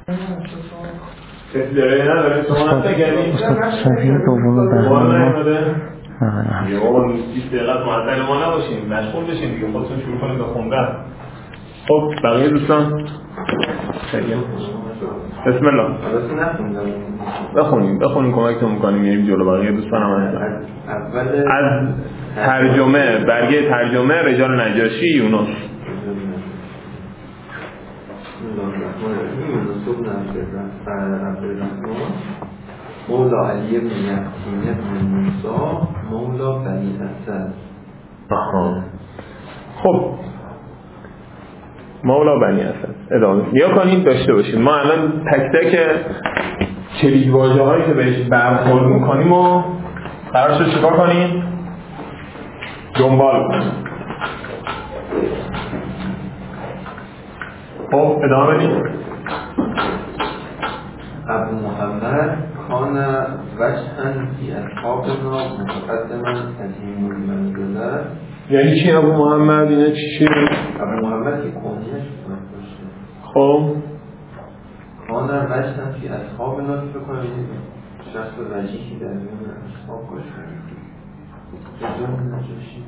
کسی داره نداره شما هسته کردیم صفحه دوم یه اون 20 دقیقه معطل ما نباشیم مشغول بشیم دیگه خودتون شروع کنیم به خوندن. خب بقیه دوستان بسم الله بخونیم کمکتون میکنیم میریم جلو. بقیه دوستان هم هستن. از ترجمه برگه ترجمه رجال نجاشی یونس. مولا علی بن یقین بن موسی مولا بنی اسد. خب مولا بنی اسد ادامه یا کنید داشته باشید. ما الان تک تک کلیدواژه هایی که بهش برخورد میکنیم و قرار شد چیکار کنیم؟ دنبال کنیم. خب ادامه بدید. ابو محمد کان وجها فی اصحابنا متقدما عظیم المنزله. یعنی چی ابو محمد؟ اینه چی؟ ابو محمد که کنیش باشه. خب کان وجها فی اصحابنا که بکنم شخص وجیهی در میان اصحاب باشه. رجال نجاشی.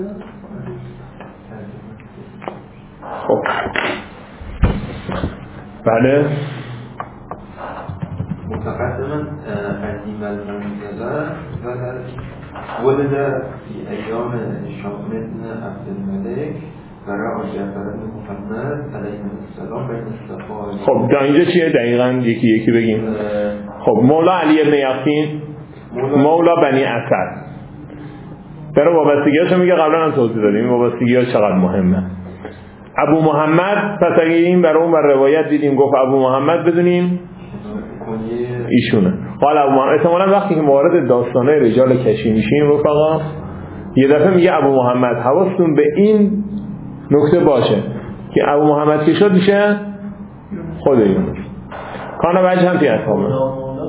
خب بله متقدما عظیم المنزله و در ولد فی ایام هشام بن عبدالملک و رأى جعفر بن محمد علیه السلام بین الصفا. خب در اینجا چیه دقیقاً یکی بگیم. خب مولا علی بن یقین مولا بنی اسد برای وابستگی‌هاشو میگه. قبلا هم توضیح دادیم وابستگی‌ها چقدر مهمه. ابو محمد پس اگه این برای اون بر روایت دیدیم گفت ابو محمد بدونیم ایشونه. حالا ابو محمد احتمالاً وقتی که وارد داستانه رجال کشی میشیم رفقا یه دفعه میگه ابو محمد. حواستون به این نکته باشه که ابو محمد که شد میشه خود یونس. کانه وجه هم توی اصحابه یعنی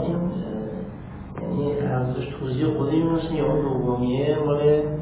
ارزش توضیح خود یونس یا اون دومیه مال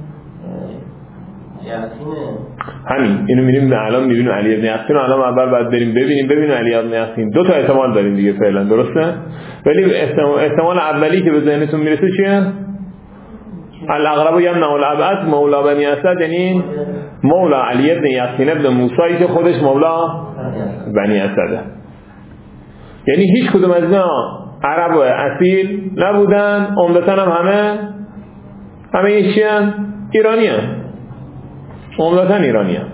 یقینه. همین اینو میریم الان میبینیم علی بن یقین. الان اول باید بریم ببینیم علی بن یقین. دو تا احتمال داریم دیگه فعلا، درسته؟ ولی احتمال اولی که به ذهنتون میرسه چیه؟ الاقرب یمنع الابعد مولا بنی اسد، یعنی مولا علی بن یقین ابن موسی که خودش مولا بنی اسده. یعنی هیچ کدوم از اینا عرب و اصیل نبودن، عمدتاً هم همه ایشیان ایرانی هم. عمدتاً ایرانی هم.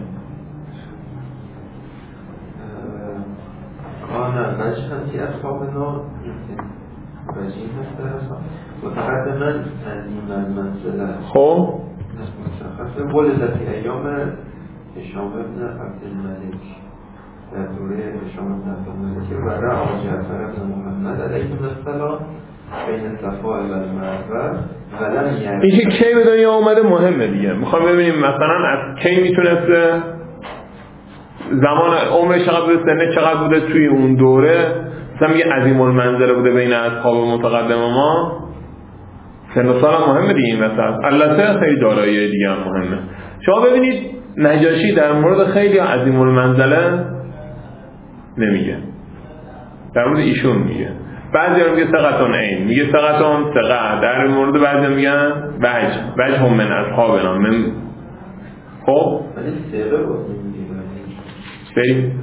کان وجها فی اصحابنا وجیه هست در اصحاب متقدما عظیم المنزله. خب مشخصه ولد فی ایام هشام بن عبدالملک در دوره هشام بن عبدالملک و رأى جعفر بن محمد علیه السلام بین الصفا و المروه ولم یرد. این که کی به دنیا اومده مهمه دیگه. میخوام ببینیم مثلا از کی میتونسته، زمان عمرش چقدر بوده، سنه چقدر بوده توی اون دوره. مثلا میگه عظیم المنزله بوده بین اصحاب متقدم ما. سن و سال هم مهمه دیگه این مثلا. البته خیلی دارایی دیگه هم مهمه. شما ببینید نجاشی در مورد خیلی عظیم المنزله نمیگه، در مورد ایشون میگه. بعضی هم میگه ثقتون عین، میگه ثقتون ثقه. در مورد بعضی هم میگن وجه هم من اصحابنا من. خب ولی ثقه بود بریم.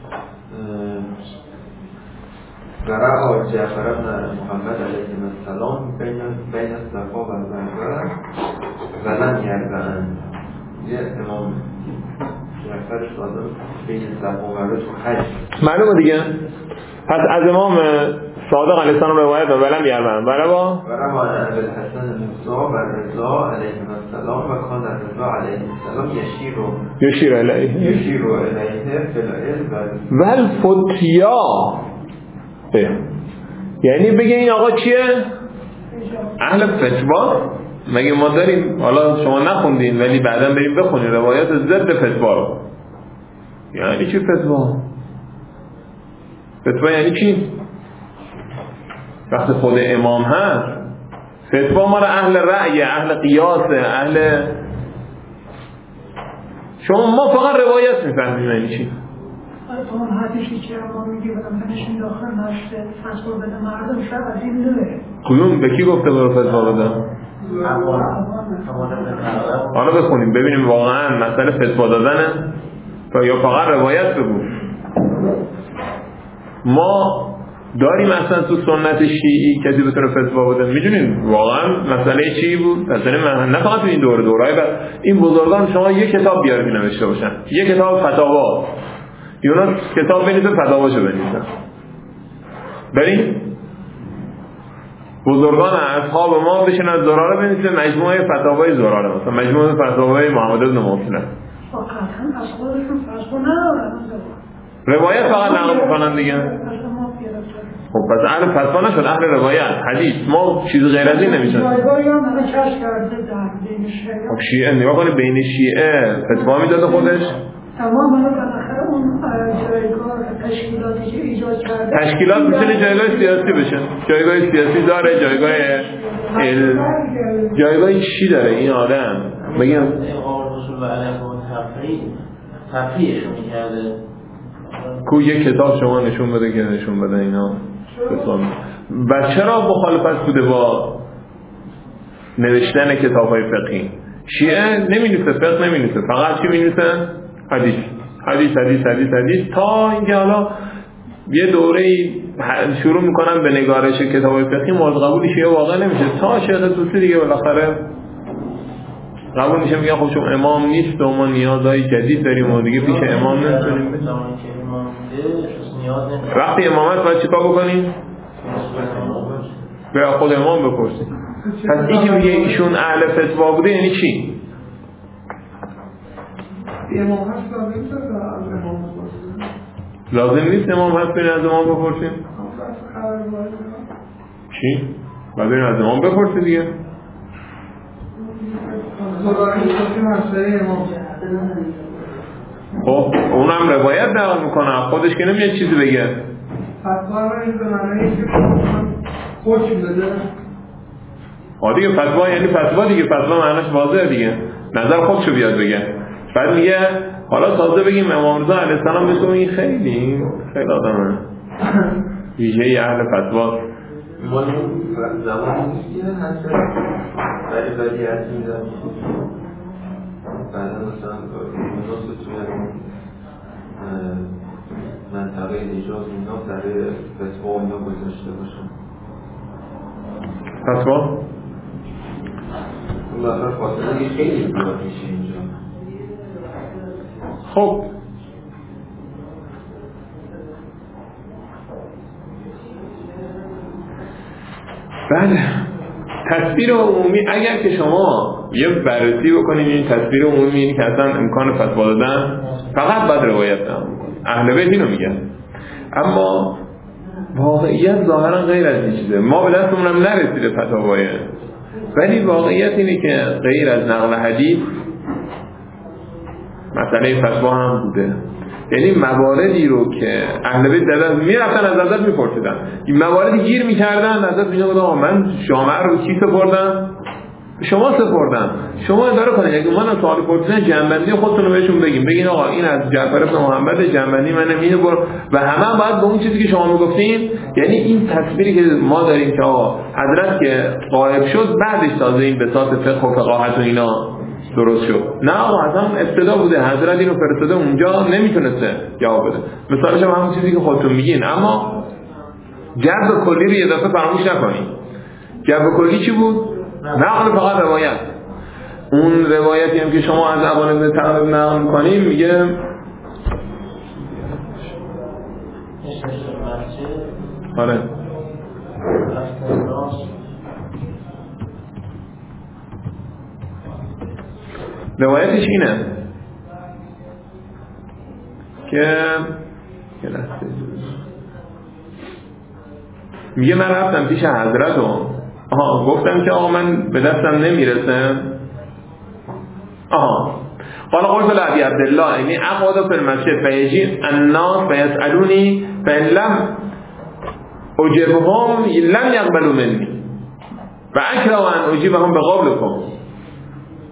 و رأى جعفر بن محمد علیه السلام بین الصفا و المروه ولم یرد. یه امام جعفر صادق بین صفا و مروه تو حج معلومه دیگه. پس از امام صادق علیه السلام روایت و ولم یرد و روا الحسن موسی و رضا علیه السلام و کان رضا علیه السلام یشیر الیه فی الفتیا. یعنی بگه این آقا چیه؟ اهل فتوا. مگه ما داریم، حالا شما نخوندین ولی بعدا بریم بخونین روایات ضد فتوا رو. یعنی چی فتوا؟ فتوا یعنی چی؟ وقتی خود امام هست فتوا مال اهل رأی، اهل قیاس، اهل شما. ما فقط روایت میفهمیم یعنی چی. اون حدیثی که ما میگیم بنشین داخل مسجد فتوا بده مردم شاید از این نوه. کدوم به کی گفته برو فتوا بده؟ حالا بخونیم ببینیم واقعا مسئله فتوا دادنه یا فقط روایت بگو. ما داریم اصلا تو سنت شیعی کسی بتونه فتوا بده؟ میدونین واقعا مسئله چی بود؟ مسئله نه فقط تو این دورهای بعد این بزرگان شما یک کتاب بیارید نوشته باشن، یک کتاب فتاوا، اونا کتاب بنویسن فتاواشو بنویسن. بریم بزرگان اصحاب ما بشن از زراره بنویسن مجموعه فتاوای زراره، مثلا مجموعه فتاوای محمد بن مسلم. روایت فقط نقل میکنن دیگه. خب پس اهل فتوا نشد، اهل روایت حدیث. ما چیز غیر از این نمیشن. خب شیعه نگاه کنید، بین شیعه فتوا میداده خودش. تمام منو بالاخره اون جایگاه تشکیلاتی که ایجاد کرده، تشکیلات میتونه جایگاه سیاسی بشه، جایگاه سیاسی داره، جایگاه چی داره این آدم؟ بگیم اقامت رسول و علیه و تفریحش میکرده. کو یک کتاب شما نشون بده که نشون بده اینا بسان. و چرا مخالفت بوده با نوشتن کتاب‌های فقهی؟ شیعه نمی‌نویسه، فقه نمی‌نویسه، فقط چی می‌نویسن؟ حدیث حدیث حدیث حدیث حدیث، تا اینکه حالا یه دوره‌ای شروع میکنن به نگارش کتاب‌های فقهی، مورد قبول شیعه واقع نمیشه تا شیخ طوسی دیگه بالاخره قبول میشه، میگن خب چون امام نیست و ما نیازهای جدید داریم و دیگه پیش امام نمیتونیم. وقتی امامت باید چیکار بکنیم؟ به خود امام بپرسیم. پس این که میگه ایشون اهل فتوا بوده یعنی چی؟ امام هست لازم نیست از امام بپرسیم. لازم نیست امام هست برین از امام بپرسیم؟ چی؟ باید برین از امام بپرسیم دیگه. خب اونم روایت نقل میکنه، خودش که نمیاد چیزی بگه. فتوا رو این به معنی که حکم بده. دیگه فتوا یعنی فتوا دیگه، فتوا معنیش واضحه دیگه، نظر خودشو بیاد بگه. بعد میگه حالا تازه بگیم امام رضا علیه السلام بهش این خیلی آدمه ویژه اهل فتوا. ما زمانی نیست که هست ولی هست میدن بعدا مثلا مناسب توی منطقه نجاز اینا برای فتوا اینا گذاشته باشن. فتوا؟ مثلا فاصله خیلی زیاد میشه اینجا. خب بله، تصویر عمومی اگر که شما یه بررسی بکنید این تصویر عمومی اینه که اصلا امکان فتوا دادن فقط باید روایت نقل کنید. اهل بیت اینو میگن، اما واقعیت ظاهرا غیر از این چیزه. ما به دستمون هم نرسیده فتاوای، ولی واقعیت اینه که غیر از نقل حدیث مسئله فتوا هم بوده. یعنی مواردی رو که اهل بیت دادن میرفتن از حضرت میپرسیدن، این مواردی گیر میکردن، حضرت میگه من جامعه رو کی سپردم؟ شما سپردم، شما اداره کنید. اگه من سوال پرسیدن جنبندی خودتون رو بهشون بگین آقا این از جعفر بن محمد، جنبندی من نمیده و همه باید به اون چیزی که شما میگفتین. یعنی این تصویری که ما داریم که آقا حضرت که غایب شد بعدش تازه این بساط فقه و فقاهت و اینا درست شد. نه آقا اصلا ابتدا بوده، حضرت اینو فرستاده اونجا نمیتونسته جواب بده. مثالش هم همون چیزی که خودتون میگین. اما جذب کلی رو یه دفعه فراموش نکنید. جذب کلی چی بود؟ نقل فقط روایت. اون روایتی هم که شما از ابان ابن تغلب نقل میکنیم میگه آره روایتش اینه که میگه من رفتم پیش حضرت و گفتم که آقا من به دستم نمیرسه. قال قلت لأبي عبد الله إني أقعد في المسجد فيجي الناس فيسألوني فإن لم أجبهم لم يقبلوا مني فأكره أن أجيبهم بقولكم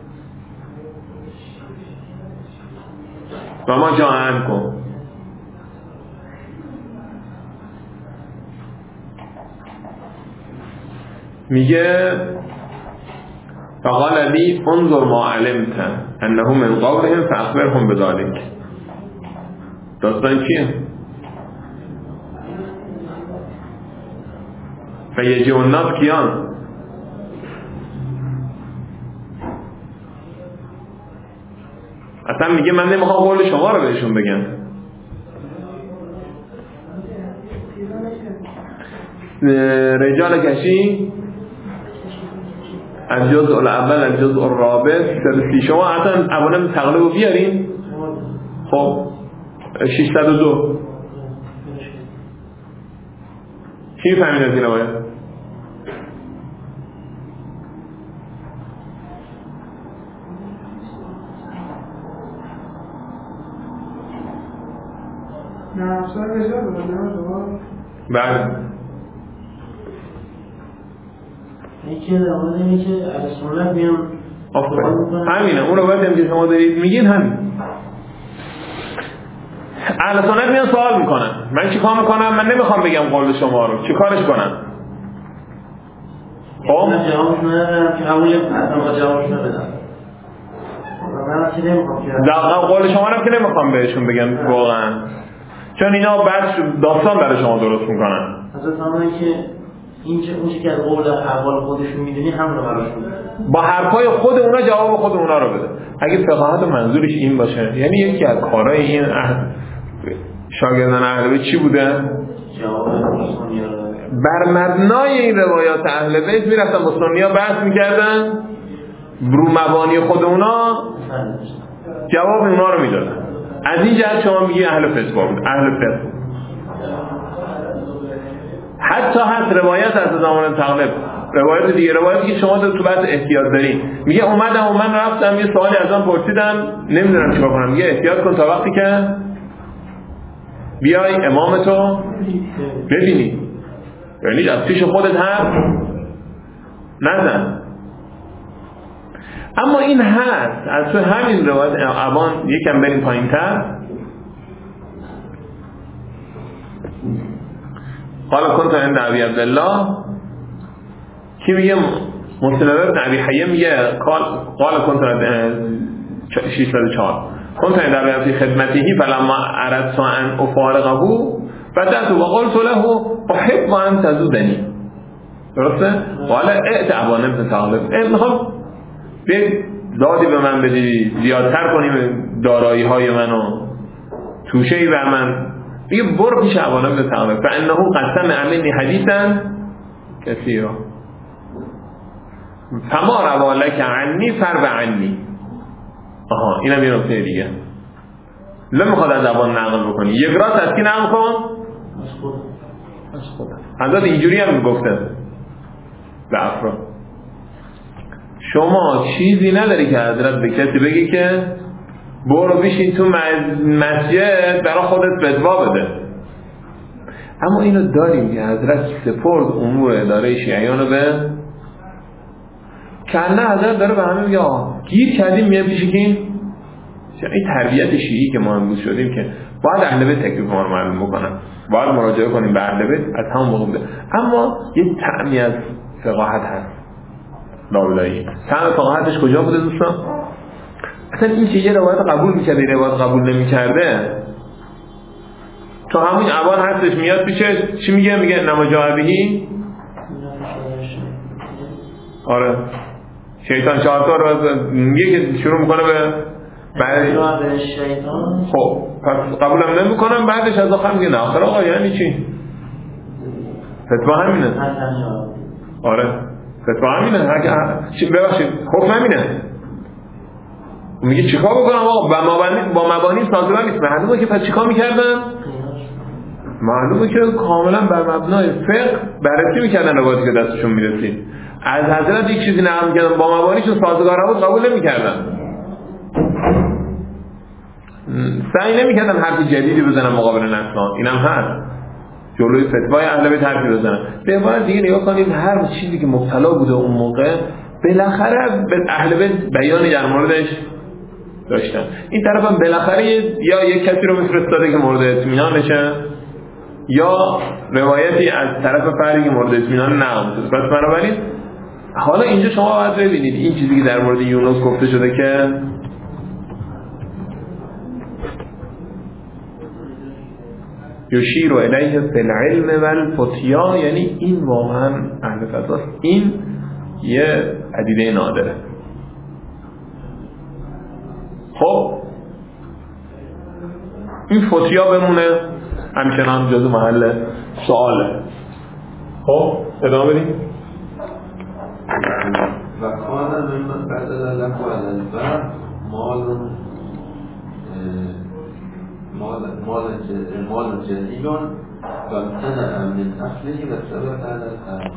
وما جاء عنكم. میگه فقال لی انظر ما علمت انه من قولهم فاخبرهم بذلك. داستان چیه؟ فیجی الناس کیان؟ اصلا میگه من نمیخوام قول شما رو بهشون بگم. رجال کشی از جزء الاول از جزء الرابع 330. شما اصلا اولا تقلیب رو بیارین. خب 602 چی فهمید از این روایت؟ بله یکی روایت اینه که از سنت میان همینه. اون روایت هم که شما دارید میگین همین. اهل سنت میان سوال میکنن من چیکار میکنم؟ من نمیخوام بگم قول شما رو، چیکارش کنم؟ خب من جوابش ندارم که قبول اصلا جوابش ندارم. من چی نمیخوام که قول شما رو که نمیخوام بهشون بگم واقعا، چون اینا بعد داستان برای شما درست میکنن. حضرت فرمودن که اونچه که از قول احوال خودشون میدونی هم رو براش بده، با حرفای خود اونا جواب خود اونا رو بده. اگه فقاهت منظورش این باشه، یعنی یکی از کارهای این شاگردان اهل بیت چی بوده؟ جواب سنی رو بر مبنای این روایات اهل بیت میرفتن با سنی ها بحث میکردن، رو مبانی خود اونا جواب اونا رو میدادن. از این جهت شما میگی اهل فتوا بود، اهل فقه. حتی هست روایت از زمان تغلب، روایت دیگه، روایتی که شما تو بعد احتیاط دارین. میگه اومدم و من رفتم یه سوالی ازم پرسیدم نمیدونم چیکار کنم. میگه احتیاط کن تا وقتی که بیای امامتو ببینی، یعنی از پیش خودت حرف نزن. اما این هست از تو همین روایت ابان یکم بریم پایین تر. قال كنت عند ابي عبد الله کی میگه؟ مسلم ابن ابي حيه میگه قال كنت 604 كنت عند ابي في خدمته فلما اردت ان افارقه بدأت وقلت له احب ان تزودني. درسته؟ قال ائت ابا بن طالب، میخوام به دادی به من بدی، زیادتر کنیم دارایی های منو، توشه‌ای بر من. میگه برو پیش ابا بن طالب فانه قسم امنی حدیثا کثیرا فما روا لك عنی فرب عنی. آها اینم یه نکته دیگه. نمیخواد از زبان نقل بکنی، یک راست از کی نقل کن؟ از خودم. حضرت اینجوری هم میگفته به افراد شما چیزی نداری که حضرت به کسی بگی که برو بشین تو مسجد برای خودت فتوا بده. اما اینو داریم که حضرت سپرد امور اداره شیعیان رو به کنه. حضرت داره به همه میگه گیر کردیم میاد پیش که این تربیت شیعی که ما امروز شدیم که باید اهل بیت تکلیف ما رو معلوم بکنن، باید مراجعه کنیم به اهل بیت از همون موقع. اما یه طعمی از فقاهت هست لابلایی. طعم فقاهتش کجا بوده دوستان؟ اصلا این که یه روایت قبول میکرده یه روایت قبول نمیکرده، تو همون عبان هستش میاد پیشه چی میگه؟ میگه نماجابهی. آره شیطان 4 تا رو میگه که شروع میکنه به شیطان. خب پس قبولم نمیکنم، بعدش از آخر میگه نه آخر آقا یعنی چی؟ فتوا همینه. آره فتوا همینه. ببخشید حکم همینه. میگه چیکار بکنم آقا؟ با مبانی سازگار نیست. معلومه که پس چیکار میکردن؟ معلومه که کاملا بر مبنای فقه بررسی میکردن روایتی که دستشون میرسید. از حضرت یک چیزی نقل میکردن با مبانیشون سازگار نبود قبول نمیکردن. سعی نمیکردن حرف جدیدی بزنن مقابل نسلان. اینم هست جلوی فتوای اهل بیت حرفی بزنن. به عبارت دیگه نگاه کنید هر چیزی که مبتلا بوده اون موقع بالاخره به اهل بیت بیانی در موردش داشتن. این طرف هم بالاخره یا یک کسی رو میفرستاده که مورد اطمینانشه یا روایتی از طرف فردی که مورد اطمینان نقل شده. پس بنابراین حالا اینجا شما باید ببینید این چیزی که در مورد یونس گفته شده که یشیر الیه فی العلم و الفتیا، یعنی این واقعا اهل فتواست، این یه پدیده نادره. خب این فتیا بمونه همچنان جزو محل سواله. خب ادامه بدیم. و کان من بدل له علی البر مال جلیل و امتنع من اصله و ثبت علی الحق.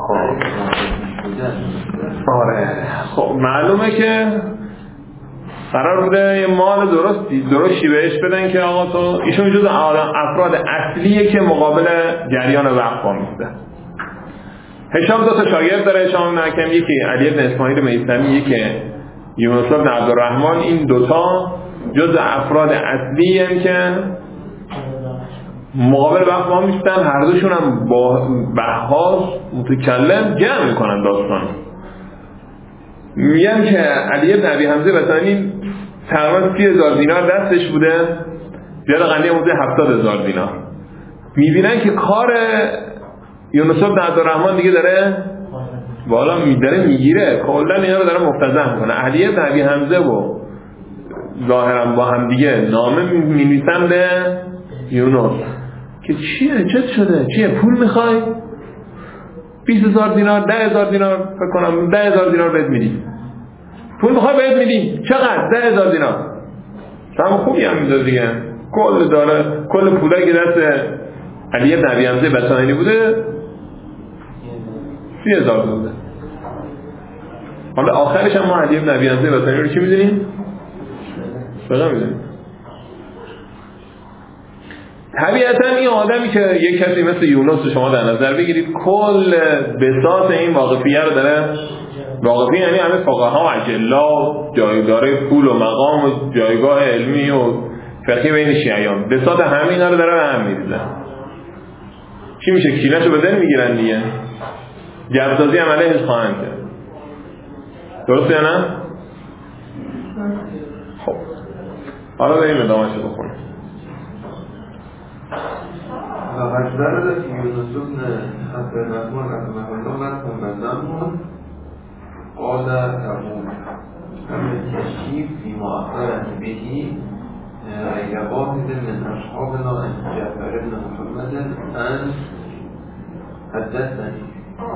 آره خب معلومه که قرار بوده یه مال درستی بهش بدن که آقا تو ایشون جز افراد اصلیه که مقابل جریان وقف میسته. هشام دو تا شاگرد داره، هشام بن حکم، یکی علی بن اسماعیل میثمی، یکی یونس بن عبدالرحمن. این دوتا جز افراد اصلی هم که مقابل وقف میستن، هر دوشون هم با بحث متکلم جمع میکنن داستان. میگن که علی بن ابی حمزه بسانی تقریبا 30,000 دینار دستش بوده، زیاد غنی بوده 70,000 دینار. میبینن که کار یونس بن عبدالرحمن دیگه داره بالا میگیره، کلا اینا رو داره مفتضح میکنه. علی بن ابی حمزه و ظاهرا با هم دیگه نامه می‌نویسن به یونس که چیه، چه شده، چیه، پول میخوای؟ 20,000 دینار، 10,000 دینار، فکر کنم 10,000 دینار بهت میدیم. پول میخوای بهت میدیم. چقدر؟ 10,000 دینار. هم خوبی هم میداد دیگه. کل داره، کل پولایی که دست علی بن ابی حمزه بسانی بوده 30,000 بوده. حالا آخرش هم ما علی بن ابی حمزه بسانی رو چی میدونیم؟ فقط میدونیم. طبیعتا این آدمی که یک کسی مثل یونس رو شما در نظر بگیرید، کل بساط این واقفیه رو داره. واقفیه یعنی همه فقها و اجلا، جایداره پول و مقام و جایگاه علمی و فقهی بین شیعیان، بساط همه اینا رو داره به هم میریزن. چی میشه؟ کینه‌شو به دل میگیرن دیگه، جبرازی هم علیهش خواهند کرد. درسته یا نه؟ خب حالا بریم ادامه‌شو بخونیم. و حضرت یونس بن عبدالرحمن رحمه الله لكم بزنون قال ابو التشریف فيما أخبرني به غير واحد من أصحابنا أن جعفر بن محمد أن حدثني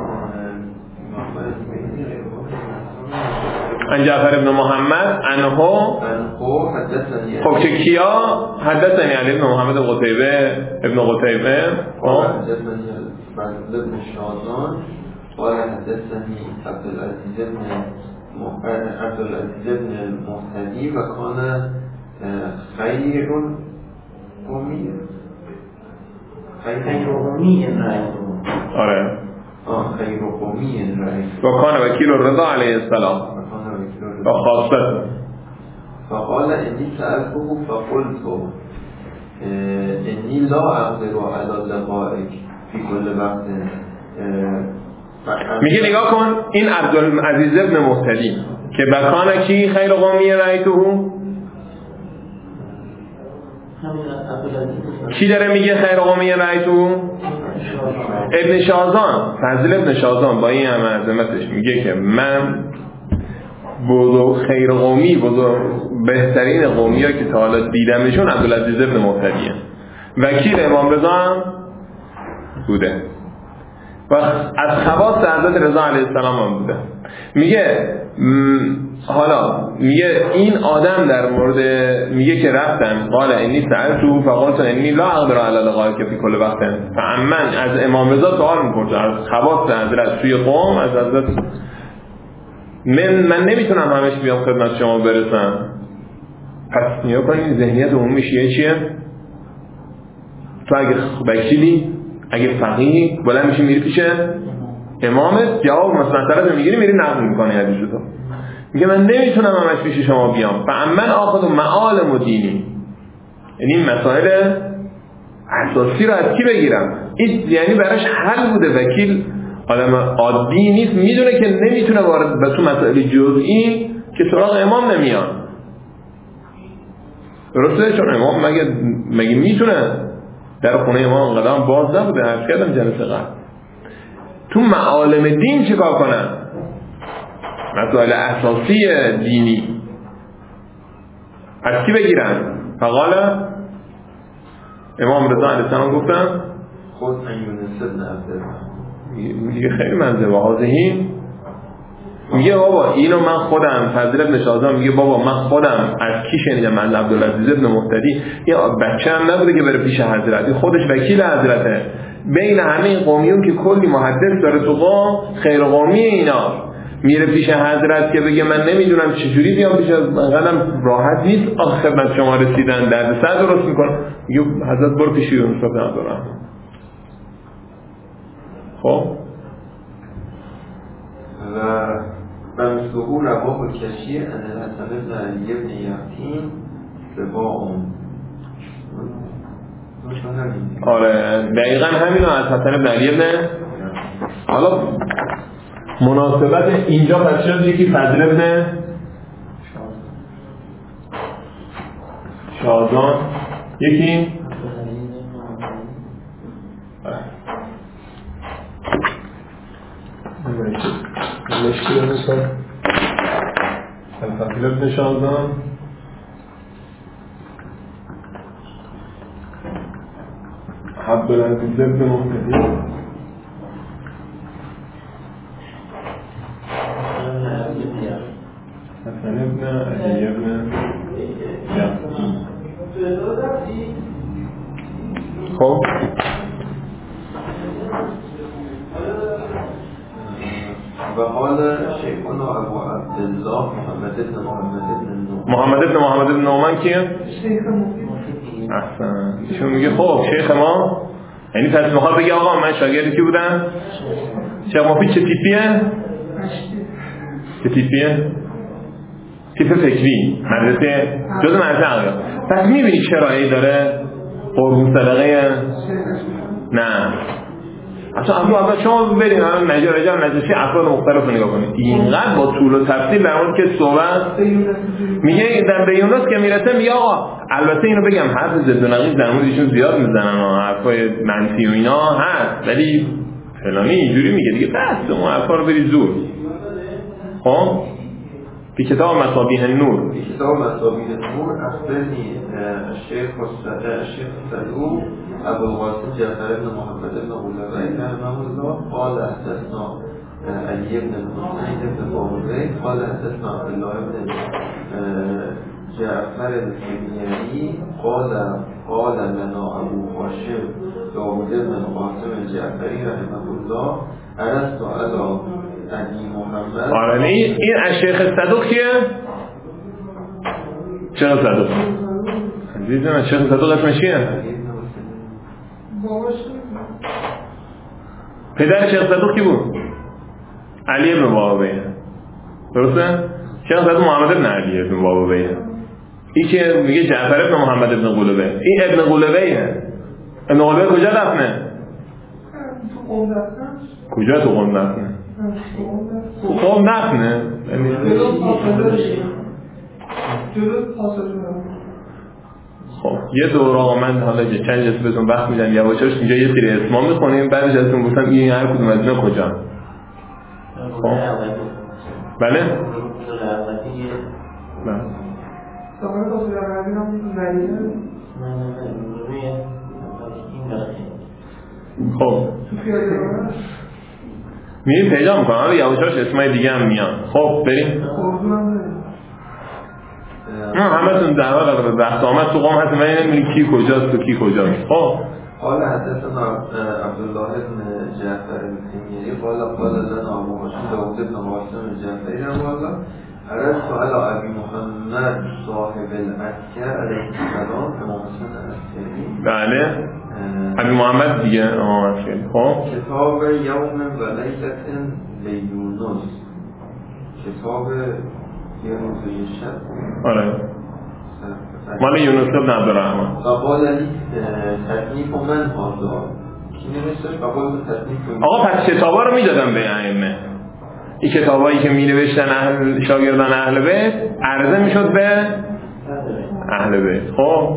ان جعفر ابن محمد انه حدثني. خب که کیا؟ حدثني علی ابن محمد ابن قتیبه حدثني ابن شازان قال حدثني عبد العزيز بن المهتدي وكان خير قومي آره خير قومي رئيس وكان وكيل الرضا علیه السلام و خاصته. فقال إني سألته فقلت إني لا أقدر على لقائك في كل وقت. میگه نگاه کن این عبدالعزیز ابن مهتدی که بکانه کی خیر قومی رأیتو، کی داره میگه خیر قومی رأیتو؟ ابن شازان، فضل ابن شازان با این همه عظمتش میگه که من بزرگ خیر قومی، بهترین قومی ها که تا حالا دیدمشون عبدالعزیز ابن مهتدیه. وکیل امام رضا هم بوده و از خواص حضرت رضا علیه السلام هم بوده. میگه حالا میگه این آدم در مورد میگه که رفتم قال انی سألتو فقلت انی لا اقدر علی لقائک فی کل وقت. فمن از امام رضا سوال میپرسه از خواص حضرت توی قوم، از حضرت من نمیتونم همش بیام خدمت شما برسم. پس نیا کنید ذهنیت عمومی شیعه چیه؟ تو اگه وکیلی، اگه فقیهی، بلند میشی میری پیش امامت، جواب مسئله رو میگیری، میری نقل میکنی حدیث تو. میگه من نمیتونم همش پیش شما بیام. فمن آخذ معالم و دینی، یعنی این مسائل اساسی رو از کی بگیرم؟ این یعنی براش حل بوده. وکیل آدم عادی نیست، میدونه که نمیتونه وارد به تو مسائل جزئی که سراغ امام نمیان. درسته؟ چون امام مگه میتونه در خونه امام قدم باز نبوده، عرض کردم جلسه قبل. تو معالم دین چیکار کنن؟ مسائل اساسی دینی از کی بگیرن؟ فقال امام رضا علیه السلام گفتن خود یونس بن عبدالله میگه خیلی منزه واضحی، میگه بابا اینو من خودم، فضل ابن شاذان میگه بابا من خودم از کی شنیدم، من عبدالعزیز ابن مهتدی، یه بچه هم نبوده که بره پیش حضرت، خودش وکیل حضرته، بین همه این قومیون که کلی محدث داره تو قوم، خیر قومی اینا، میره پیش حضرت که بگه من نمیدونم چجوری بیام پیش قدم، راحت نیست آخه خدمت شما رسیدن، دردسر درست میکنه. میگه حضرت برو پیش یونس بن عبدالرحمن. خب و بمسهو رواه کشی ان الحسن بن علی بن یقین سباع. آره دقیقا همینو از حسن بن علی بن. حالا مناسبت اینجا پس شد یکی فضل ابن شاذان، یکی فضل ابن شاذان، عبدالعزیز ابن مهتدی، حسن ابن علی ابن یقین. خب و حال شیخنا ابو عبدالله محمد ابن نومان کیه؟ احسن. ایشون میگه خب شیخ ما، یعنی پس میخواد بگه آقا من شاگرد کی بودم؟ شیخ مفید چه تیپیه؟ چه تیپیه؟ تیپ فکری، مدرسه جزء مدرسه عقیده. پس میبینی چرایی داره قربون صدقه؟ نه اصلا اول شما برید نجاشی افراد مختلف رو نگاه کنید، اینقدر با طول و تفصیل در مورد که صحبت میگه در به یونس که میرسه میگه آقا البته اینو بگم حرف ضد و نقیض در مورد ایشون زیاد میزنن و حرفای منفی و اینا هست، ولی فلانی اینجوری میگه دیگه، بس اون حرفا رو بری زور. خب في كتاب مصابيح النور، في كتاب مصابيح النور أخبرني الشيخ صدوق أبو القاسم جعفر بن محمد بن غلبي رحمه الله قال حدثنا علي بن الحسين بن باوزي قال حدثنا عبد الله بن جعفر الحميري قال لنا أبو هاشم داود بن القاسم الجعفري رحمه الله أرست على علی محمد. آره این از شیخ صدوق کیه؟ شیخ صدوق عزیزم، شیخ صدوق اسمش چیه؟ پدر شیخ صدوق کی بود؟ علی ابن بابویه، درسته؟ شیخ صدوق محمد ابن علی ابن بابویه. این که میگه جعفر ابن محمد ابن غلبه، این ابن غلبهیه. ابن غلبه کجا دفنه؟ کجا تو قم دفنه؟ خوب نفنه خب یه دور آقا من حالا چند جلسه بهتون وقت میدم یواشاش اینجا یه سری اسما میخونیم، بعدش ازتون گفتم این هر کدوم از اینا کجا. خب بله خب میریم پیدا میکنم، حالا یواشاش اسمای دیگه هم میان. خب بریم همه تون در حال بحث آمد تو قوم هست، من نمیدونی کی کجاست و کی کجاست. خب قال حدثنا عبدالله بن جعفر الحميري قال لنا ابو هاشم داود بن قاسم الجعفري رحمه الله عرضت على ابي محمد صاحب العسكر علیه السلام امام حسن عسکری. بله ابی محمد دیگه امام عسکری. خب کتاب یوم و لیلة لیونس، کتاب یه روز و یه شب. آره مال یونس بن عبدالرحمن. و قال لی تصنیف من هذا آقا پس کتابا رو میدادن به ائمه. این کتابایی که مینوشتن شاگردان اهل بیت عرضه میشد به اهل بیت. خب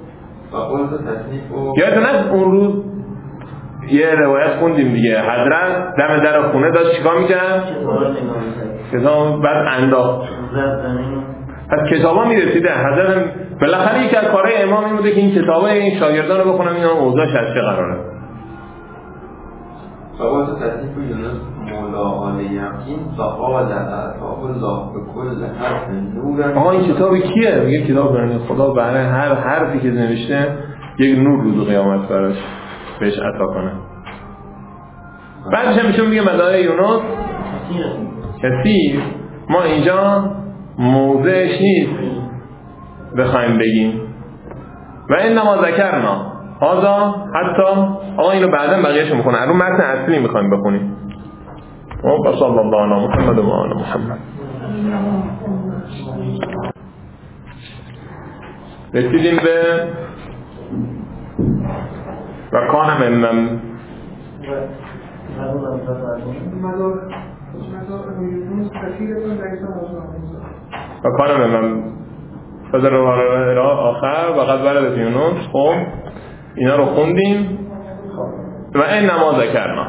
یادتون از اون روز یه روایت خوندیم دیگه، حضرت دم در خونه داشت چیکار میکرد؟ کتاب بعد انداخت. پس کتابا میرسیده. حضرت بالاخره یکی از کارهای امام این بوده که این کتابا این شاگردان رو بخونن اینا اوضاعش از چه قراره. فواز تصنیف یونس مولا آل یقین فقال اعطاه الله به کل حرف نور. آقا این کتاب کیه؟ میگه کتاب برای خدا برای هر حرفی که نوشته یک نور روز قیامت براش بهش عطا کنه. بعدش هم میشه میگه مدارج یونس کثیر. ما اینجا موضعش نیست بخوایم بگیم و انما ذکرنا هذا حتی. آقا اینو بعدا بقیه‌شو میخونه، رو متن اصلی میخوایم بخونیم. و صلی الله علی محمد و آل محمد. رسیدیم به و کان ممم و کان ممم فضل رو آخر و قد ورد فی یونس. خب اینا رو خوندیم و انما ذکرنا.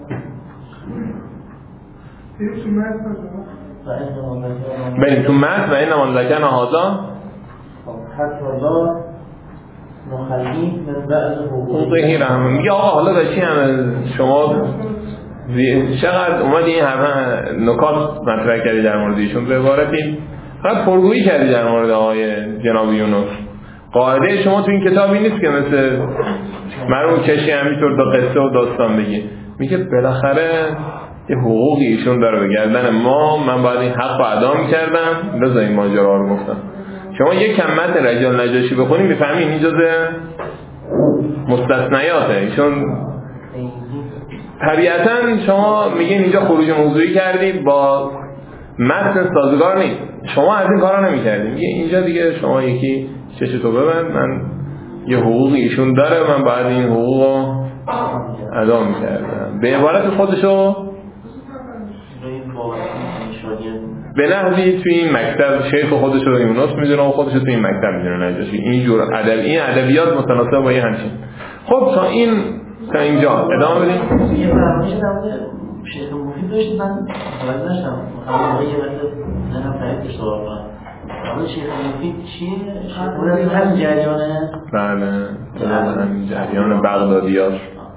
بریم تو متن و انما ذکرنا هذا حتی لا مخلی من بعض حقوقی رحمه. میگه آقا حالا به چی همه شما چقدر اومدی این همه نکات مطرح کردی در مورد ایشون، به عبارتی فقط پرگویی کردی در مورد آقای جناب یونس. قاعده شما تو این کتابی نیست که مثل مرمون کشی همینطور دا قصه و داستان بگی. میگه بالاخره یه حقوقی ایشون داره به گردن ما، من باید این حق رو ادا می‌کردم، لذا این ماجرا رو گفتم. شما یک کم متن رجال نجاشی بخونیم میفهمین این جزء مستثنیاته. ایشون طبیعتاً شما میگین اینجا خروج موضوعی کردی با متن سازگار نیست، شما از این کارا نمی‌کردین. میگه اینجا دیگه شما یکی چشتو ببند، من یه حقوقی ایشون داره، من باید این حقوق رو ادا می‌کردم. به عبارت خودشو به نحوی توی این مکتب شیخ خودش رو یونس میدونه و خودش رو توی این مکتب میدونه نجاشی. این ادبیات متناسب با یه همچین. خب تا اینجا ادامه بدیم. یه برنامه‌ای در شیخ مفید داشت، من متوجه نشدم موقعی یه وقت ذهنم فرید اشتباه کنم. اول شیخ مفید چیه؟ شیخ همین جریانه؟ بله همین جریان بغدادیات.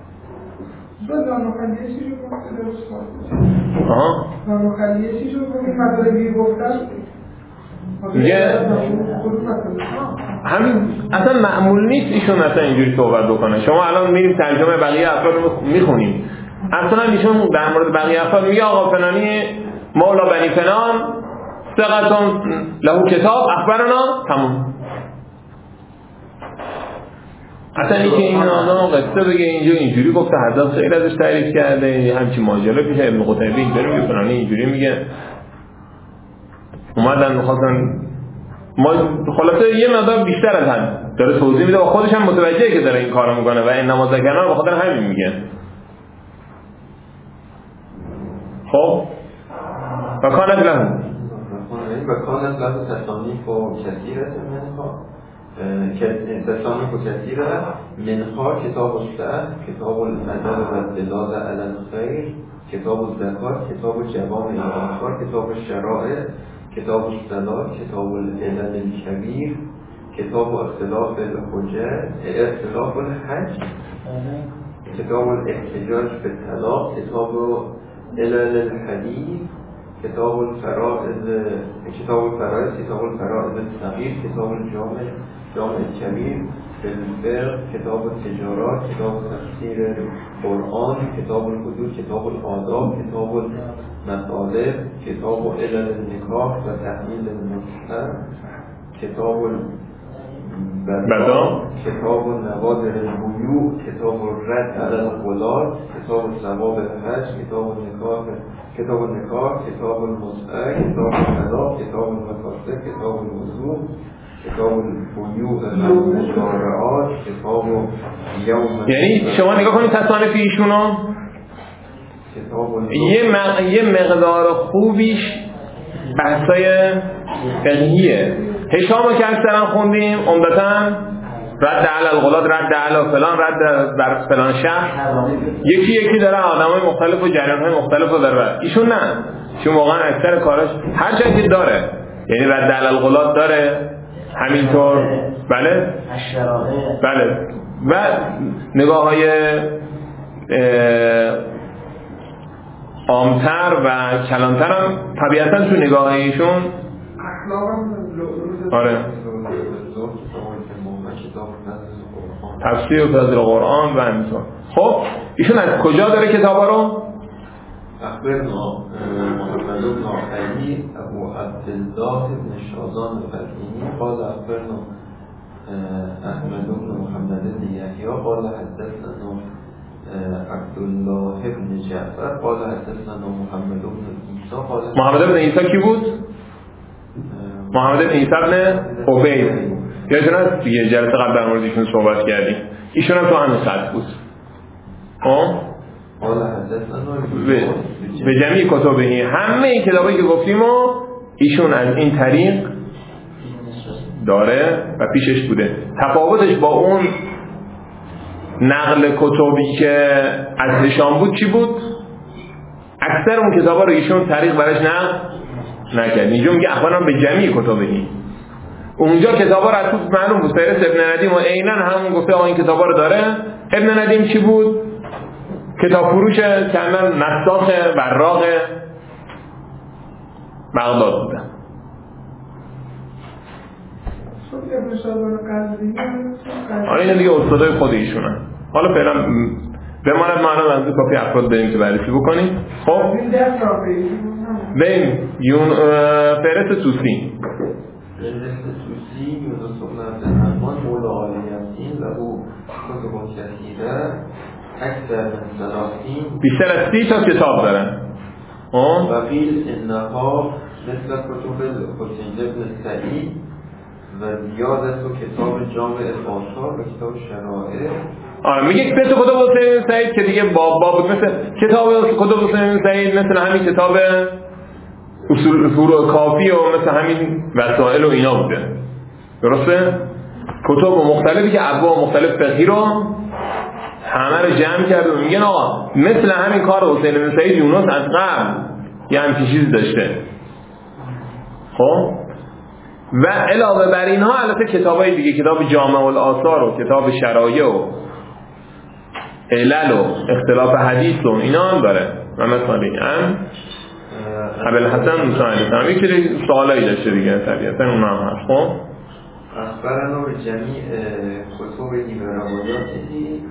همین اصلا معمول نیست ایشون اصلا اینجوری صحبت بکنه. شما الان میریم ترجمه بقیه افراد رو میخونیم، اصلا ایشون در مورد بقیه افراد میگه آقا فلانی مولا بنی فلان ثقتون له کتاب اخبرنا تمام. اصلا اینکه این آدم قصه بگه اینجوری گفته حضرت خیلی ازش تعریف کرده همچین ماجرا پیش ابن قتیبه اینطوری میگه فلانی اینجوری میگه، اومدن میخواستن ما خلاصه یه مقدار بیشتر از حد داره توضیح میده و خودش هم متوجهه که داره این کارو میکنه و این نماز ذکرنا رو بخاطر همین میگه. خب و کانت له تصانیف و کثیره تصانیف و کثیره منها کتاب السعد، کتاب المدد و الدلال علی الخیر، کتاب الزکات، کتاب جوامع الافکار، کتاب الشرائع، کتاب الصلاة، کتاب العلل الکبیر، کتاب اختلاف الحجج، اختلاف الحج، کتاب الاحتجاج بالطلاق، کتاب علل الحدیث، کتاب الفرائض، کتاب الفرائض الصغیر، کتاب الجامع الکبیر، بالفقه، کتاب التجارات، کتاب تفسیر قرآن، کتاب الحدود، کتاب الآداب، کتاب المطالب، کتاب علل النکاح و تحلیل المصحف، کتاب البدا، کتاب النوادر البیوع، کتاب الرد علی الغلاة، کتاب ثواب الحج، کتاب النکاح، کتاب المصحف، کتاب الطلاق، کتاب المفاسد، کتاب الوضوء، کتاب البیوع و المضارعات، کتاب یوم. یعنی شما نگاه کنید تصانیف ایشونو، یه مقدار خوبیش بحثای فقهیه. هشامو که اکثرا خوندیم عمدتاً رد علی الغلات، رد علی فلان، رد بر فلان شخص، یکی داره آدمای مختلف و جریان‌های مختلف رو داره. ایشون نه، چون واقعا اکثر کاراش هر جایی که داره، یعنی رد علی الغلات داره، همینطور بله بله، و نگاه‌های عامتر و کلانتر هم طبیعتاً تو نگاهیشون آره تفسیر و فضل قرآن و همینطور. خب ایشون از کجا داره کتابا رو؟ اخبرنا محمد بن علی ابو عبدالله بن شازان القزوینی قال اخبرنا احمد بن محمد بن یحیی قال حدثنا عبدالله بن جعفر قال حدثنا محمد بن عیسی قال. محمد بن عیسی کی بود؟ محمد بن عیسی بن عبید. یادتون هست دیگه جلسه قبل در مورد ایشون صحبت کردیم، ایشون هم تو همین خط بود. به جمعی کتابهی، همه کتابایی که گفتیم و ایشون از این طریق داره و پیشش بوده. تفاوتش با اون نقل کتابی که از هشام بود چی بود؟ اکثر اون کتابا رو ایشون طریق براش نقل نکرد. اینجا میگه اخبارم به جمعی کتابهی، اونجا کتابا رو از تو معلوم بود. فهرست ابن ندیم و عیناً همون گفته آقا این کتابا رو داره. ابن ندیم چی بود؟ کتاب فروش کاملا نساخ براق بغداد بودن. آره این دیگه استادای خود ایشونن. حالا فعلا بماند معنا از کافی افراد بریم که بررسی بکنیم. خب بریم فهرست توسی. فهرست توسی یونس بن عبدالرحمن مولا آل یاسین له کتب کثیره اکثر من 30 بیشتر از 30 تا کتاب دارن. و قیل انها مثل کتب حسین بن سعید و زیادت و کتاب جامع الآثار و کتاب شرائع. آره میگه مثل کتاب حسین بن سعید که دیگه باب بود، مثل کتاب کتب حسین بن سعید مثل همین کتاب اصول فروع کافی و مثل همین وسائل و اینا بوده. درسته؟ کتاب مختلفی که ابواب مختلف فقهی رو همه رو جمع کرده و میگن آقا مثل همین کار حسین بن سعید یونس از قبل یه همچین چیز داشته. خب و علاوه بر اینها البته کتابای دیگه، کتاب جامع الآثار و کتاب شرایع و علل و اختلاف حدیث و اینا هم داره. و مثلا هم ابوالحسن موسی که سوالایی داشته دیگه طبیعتا اون هم هست. خب اخبرنا به جمعی کتب و روایاتی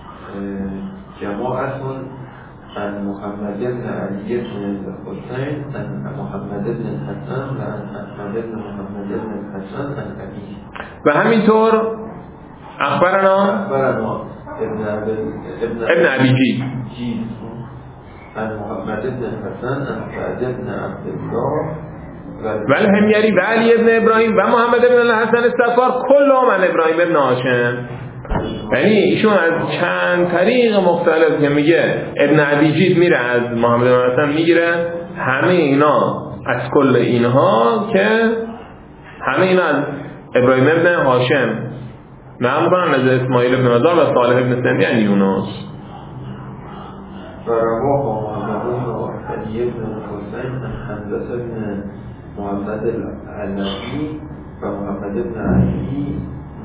جماعتون عن محمد بن علی بن حسین عن محمد بن الحسن و عن احمد بن محمد بن الحسن عن ابی. و همینطور اخبرنا ابن ابی جید عن محمد بن الحسن عن سعد بن عبدالله و الحمیری و علی ابن ابراهیم و محمد بن الحسن الصفار کلهم عن ابراهیم ابن هاشم. یعنی ایشون از چند طریق مختلف که میگه ابن عبیجید میره از محمد بن الحسن میگیره، همه اینا از کل اینها که همه اینا از ابراهیم ابن هاشم نقل کنن از اسماعیل ابن مدار و صالح ابن سندی عن یونس. و رواه محمد بن علی بن حسین عن حمزه بن محمد العلوی و محمد بن علی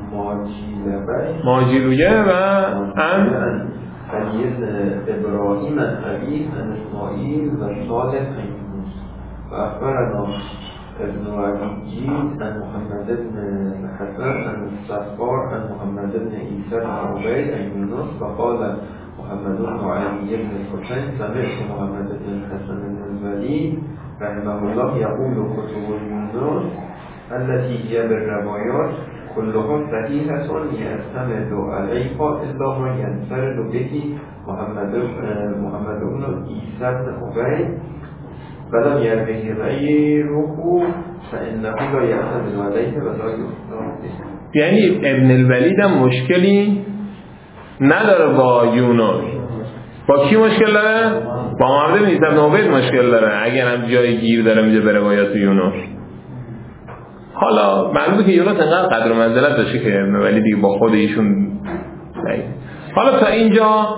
ماجیلویه و عن علی بن ابراهیم عن ابی عن اسماعیل و صالح عن یونس. و اخبرنا ابن عبیجید عن محمد بن حسن عن الصفار عن محمد بن عیسی بن عبید عن یونس و قال محمد بن علی بن حسین سمعت محمد بن حسن بن الولید رحمه الله یقول کتب یونس التي هي بالروایات كلهم صحيحة يعتمد عليها إلا ما ينفرد به محمد بن عيسى بن عبید ولم يروه غیره فانه لا یعتمد علیه ولا یفتى. یعنی ابن الولید هم مشکلی نداره با یونس. با کی مشکل داره؟ با محمد بن عیسی بن عبید مشکل داره. اگر هم جای گیر داره میده به روایات یونس. حالا معلومه که یونس انقدر قدر و منزلت داشته که ابن الولید دیگه با خود ایشون نگه. حالا تا اینجا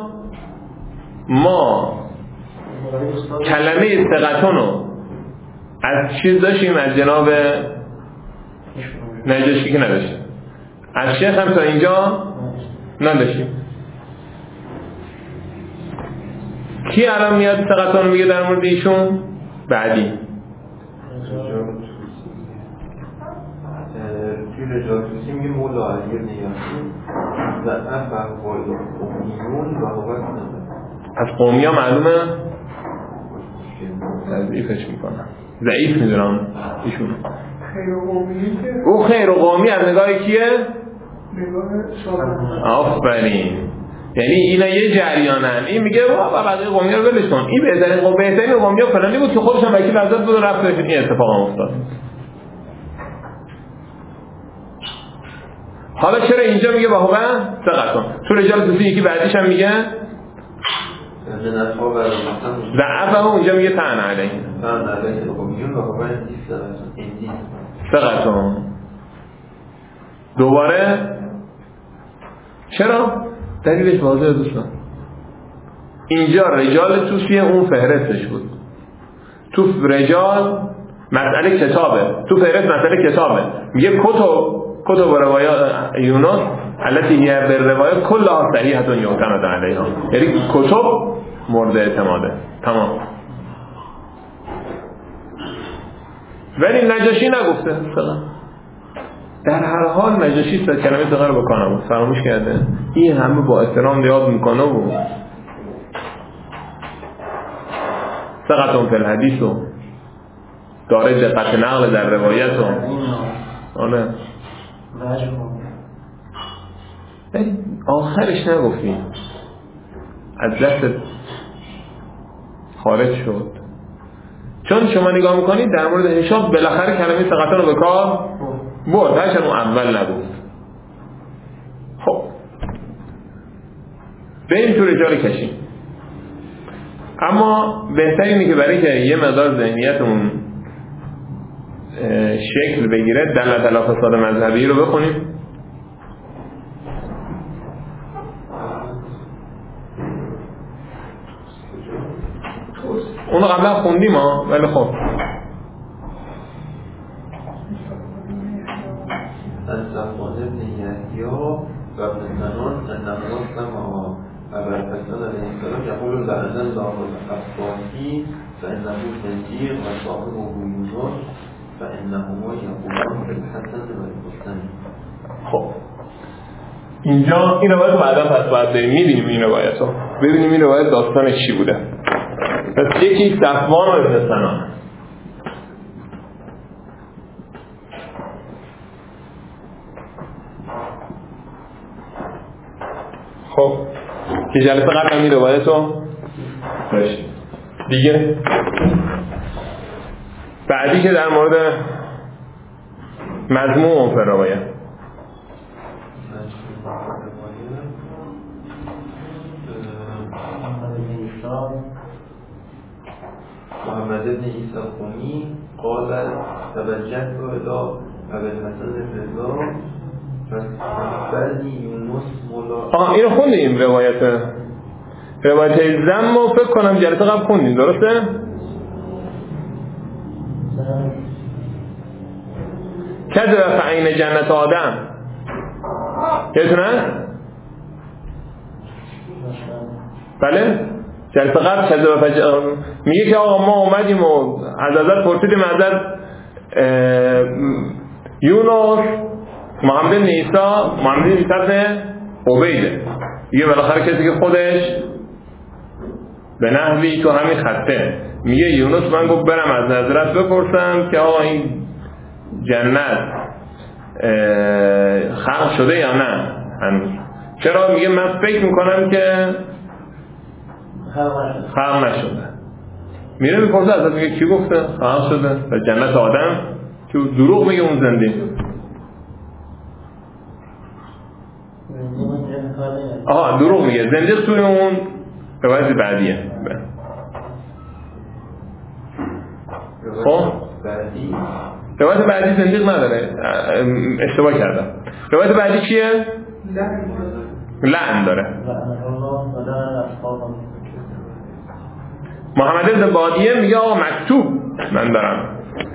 ما کلمه ثقتونو از چیز داشتیم، از جناب نجاشی که نداشتیم، از شیخ هم تا اینجا نداشتیم. کی الان میاد ثقتونو میگه در مورد ایشون؟ بعدی توی رجال توسی میگه مولا علی ابن یاسین ضعف قومیون و هوت نظر. از قومی ها معلومه ضعیفش میکنم، ضعیف میدونم ایشون. او خیر و قومی از نگاه کیه؟ آفرین. یعنی اینا یه جریانن. این میگه بابا بقیه قومی رو ولش کن، این بهترین قومی ها فلانی بود که خودش هم وکیل حضرت بود و رفت این اتفاق هم افتاد. حالا چرا اینجا میگه با هوه ثقتون؟ تو رجال توسی یکی بعدیش هم میگه ضعفه، اونجا میگه طعن علیه ثقتون. دوباره چرا؟ دلیلش واضحه دوستان. اینجا رجال توسی اون فهرستش بود. تو رجال مسئله کتابه، تو فهرست مسئله کتابه. میگه کتب روایات یونس التي هي بالروايه كلها صحیحه یعتمد علیها، یعنی کتب مورد اعتماده. تمام. ولی نجاشی نگفته ثقه. در هر حال نجاشی کلمه ثقه رو بکنه بود، فراموش کرده. این همه با احترام یاد میکنه و ثقتون فی الحدیث و داره دقت نقل در روایت و آره ولی آخرش نگفتیم، از دست خارج شد. چون شما نگاه میکنید در مورد هشام بالاخره کلمه ثقتون رو به کار برد، هرچند اون اول نگفت. خب بریم تو رجال کشیم. اما بهتر اینه که برای که یه مقدار ذهنیتمون شکل بگیره دلالت علی فساد مذهبی رو بخونیم. اونو قبلا خوندیم ها، ولی خب از صفحات یحیی و ابن سنان انما سمع ابوالحسن علیه السلام یقول لعن الله العباسی فانه صدیق و صاحب یونس فانهما یقولان بالحسن و الحسن. خب اینجا این روایت رو بعدا پس باید بریم میبینیم این روایت رو، ببینیم این روایت داستانش چی بوده. پس یکی صفوان و ابن سنان. خب که جلسه قبل هم این روایت رو داشتیم دیگه. بعدی که در مورد مضمون روایت محمد بن عیسی الخونی قال توجهت الى ابوالحسن رضا فاستقبلني یونس مولا. اینو خوندیم روایت زم و فکر کنم جلسه قبل خوندیم، درسته؟ کذب فعین جنت آدم یادتونه؟ بله؟ جلسه قبل میگه که آقا ما اومدیم و از ازت پرسیدیم ازت یونس محمد بن عیسی بن عبیده، میگه بالاخره کسی که خودش به نحوی تو همین خطه. میگه یونس من گفت برم از حضرت بپرسم که آقا این جنت خلق شده یا نه هنوز. چرا؟ میگه من فکر میکنم که خلق نشده. میره میپرسه ازت، میگه کی گفته؟ خواهد شده و جنت آدم که دروغ میگه اون زنده. آها دروغ میگه زنده توی اون روایت بعدیه. خب روایت بعدی زندیق نداره، اشتباه کردم. روایت بعدی چیه؟ لعن داره. محمد بن بادیه میگه آقا مکتوب من دارم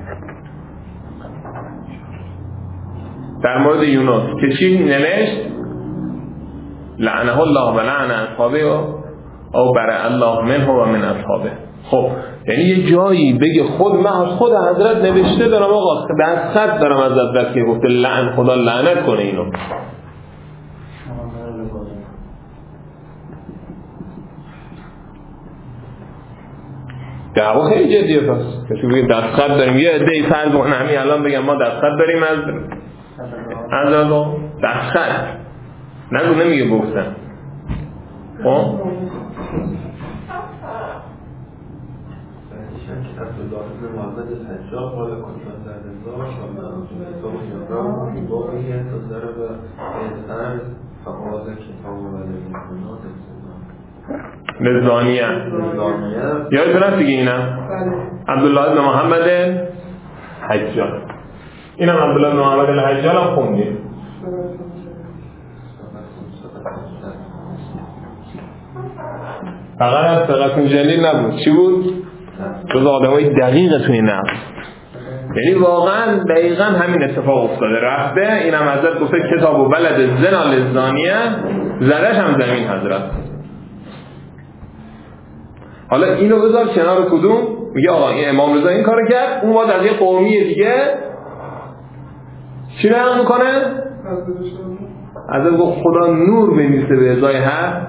در مورد یونس که چی نوشت؟ لعنه الله و لعن اصحابه او برأ الله منه و من اصحابه. خب یعنی یه جایی بگه من از خود حضرت نوشته دارم آقا، دستخط دارم از حضرت که گفته لعن خدا لعنت کنه اینو. دعوا خیلی جدیه. پس کسی بگه دستخط داریم، یه عده‌ای فرض کن همین الان بگم ما دستخط داریم از الله، دستخط نگو، نمیگه گفتن. خب عبدالله بن محمد الحجاج قال كنت در نظام کتاب یورا فی باقی ضرب الارض فقال کتاب ولد لزانیه یادتون هست دیگه اینم عبدالله بن محمد الحجاج، اینم عبدالله بن محمد الحجاج هم خوندیم. فقط از ثقتون جلیل نبود، چی بود؟ جز آدمای دقیق توی نفس. یعنی واقعا دقیقا همین اتفاق افتاده، رفته این هم حضرت گفته کتاب و ولد زنا لزانیه، زدش هم زمین حضرت. حالا اینو بذار کنار کدوم؟ میگه آقا این امام رضا این کارو کرد، اون باید از یه قومی دیگه چی نقل میکنه؟ حضرت گفت خدا نور بنویسه به ازای هر.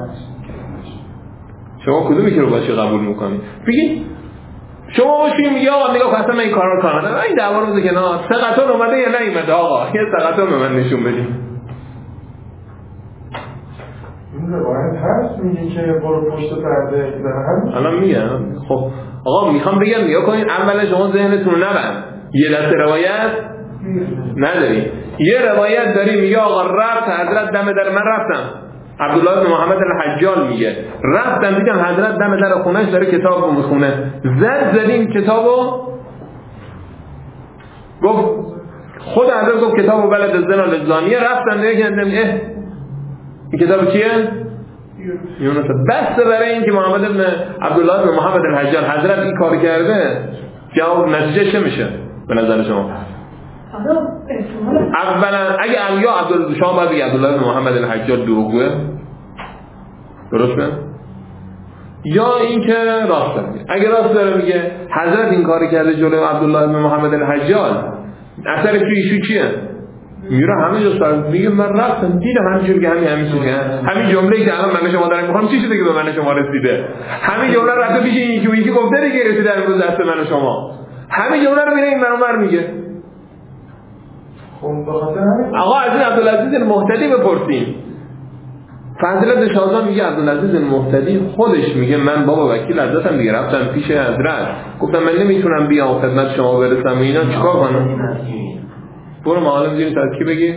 شما کدومی که رو باشه قبول میکنی؟ بگید شما باشیم میگه آقا نگاه اصلا من این کار رو کار ندارم، این دعوا رو بذار کنار، ثقتون اومده یا نیومده آقا، یه ثقتون به من نشون بدین. این روایت هست میگه که برو پشت پرده داره الان میگم. خب آقا میخوام بگم نگاه کنین، اول شما ذهنتون نبند یه دسته روایت نداری، یه روایت داری میگه آقا رفت حضرت دم در من رفتم، عبدالله بن محمد الحجاج میگه رفتم دیدم حضرت دم در خونهش داره کتاب رو میخونه، زدیم کتابو، گفت خود حضرت گفت کتاب و بلد زنا لزانیه، رفتم دیدم این کتاب چیه؟ یونس. بس برای این که محمد بن عبدالله بن محمد الحجاج حضرت این کار کرده، جواب نتیجه چه میشه به نظر شما؟ اولا اگه علیا عبدالله شما باید بگی عبدالله بن محمد الحجاج دروغگوه، درسته؟ یا اینکه راست داره. اگه راست داره میگه حضرت این کاری کرده جلوی عبدالله بن محمد الحجاج، اثر توی ایشو چیه؟ میره همه جا سر میگه من رفتم دیدم همینجوری که همین چیزه، همین جمله‌ای که الان من شما دارم میخوام چی شده که به من شما رسیده، همین جمله رفته پیش یکی گفته دیگه رسیده امروز دست من و شما، همین جمله رو میره این منور میگه. آقا از این عبدالعزیز المهتدی بپرسیم. فضیلت شازان میگه عبدالعزیز المهتدی خودش میگه من بابا وکیل حضرتم دیگه، رفتم پیش حضرت گفتم من نمیتونم بیام خدمت شما برسم و اینا، چیکار کنم؟ برو معالم زیر ترکی بگی.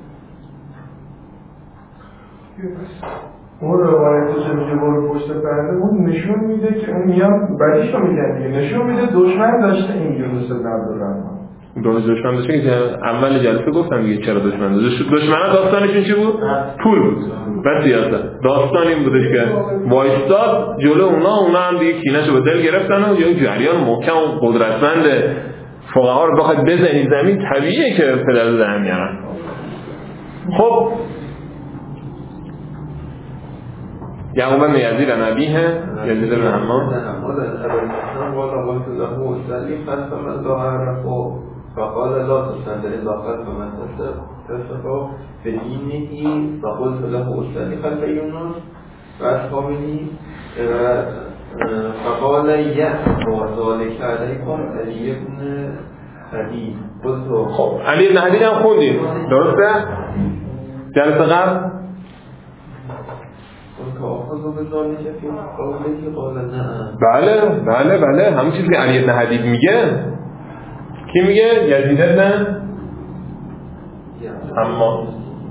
اون روایتی که میگه برو پشت پرده اون نشون میده که اون میان بدیشو میگن دیگه، نشون میده دشمن داشته این یونس بن عبدالرحمن. دشمن داشته که اول جلسه گفتم دیگه چرا دشمن داشته. دشمنا داستانشون چی بود؟ پول بود و سیاست. داستان این بودش که وایستاد جلو اونا هم دیگه کینه‌شو به دل گرفتن و یه جریان محکم و قدرتمند فقها رو بخواد بزنید زمین، طبیعیه که پدر زدن میارن. خب یعقوب بن یزید نبیه یزید بن حماد فقال لا تصدر إلا خلف من تشفى في دينه فقلت له أصلي خلف يونس وأصحابه فقال يأتوا ذلك عليكم علي بن حديد قلت خب علی بن حدید هم خوندیم درسته؟ جلسه قبل قلت أخذ به ذالک فی قوله قال نعم. بله همون چیزی که علی بن حدید میگه. کی میگه؟ یزید بن حماد.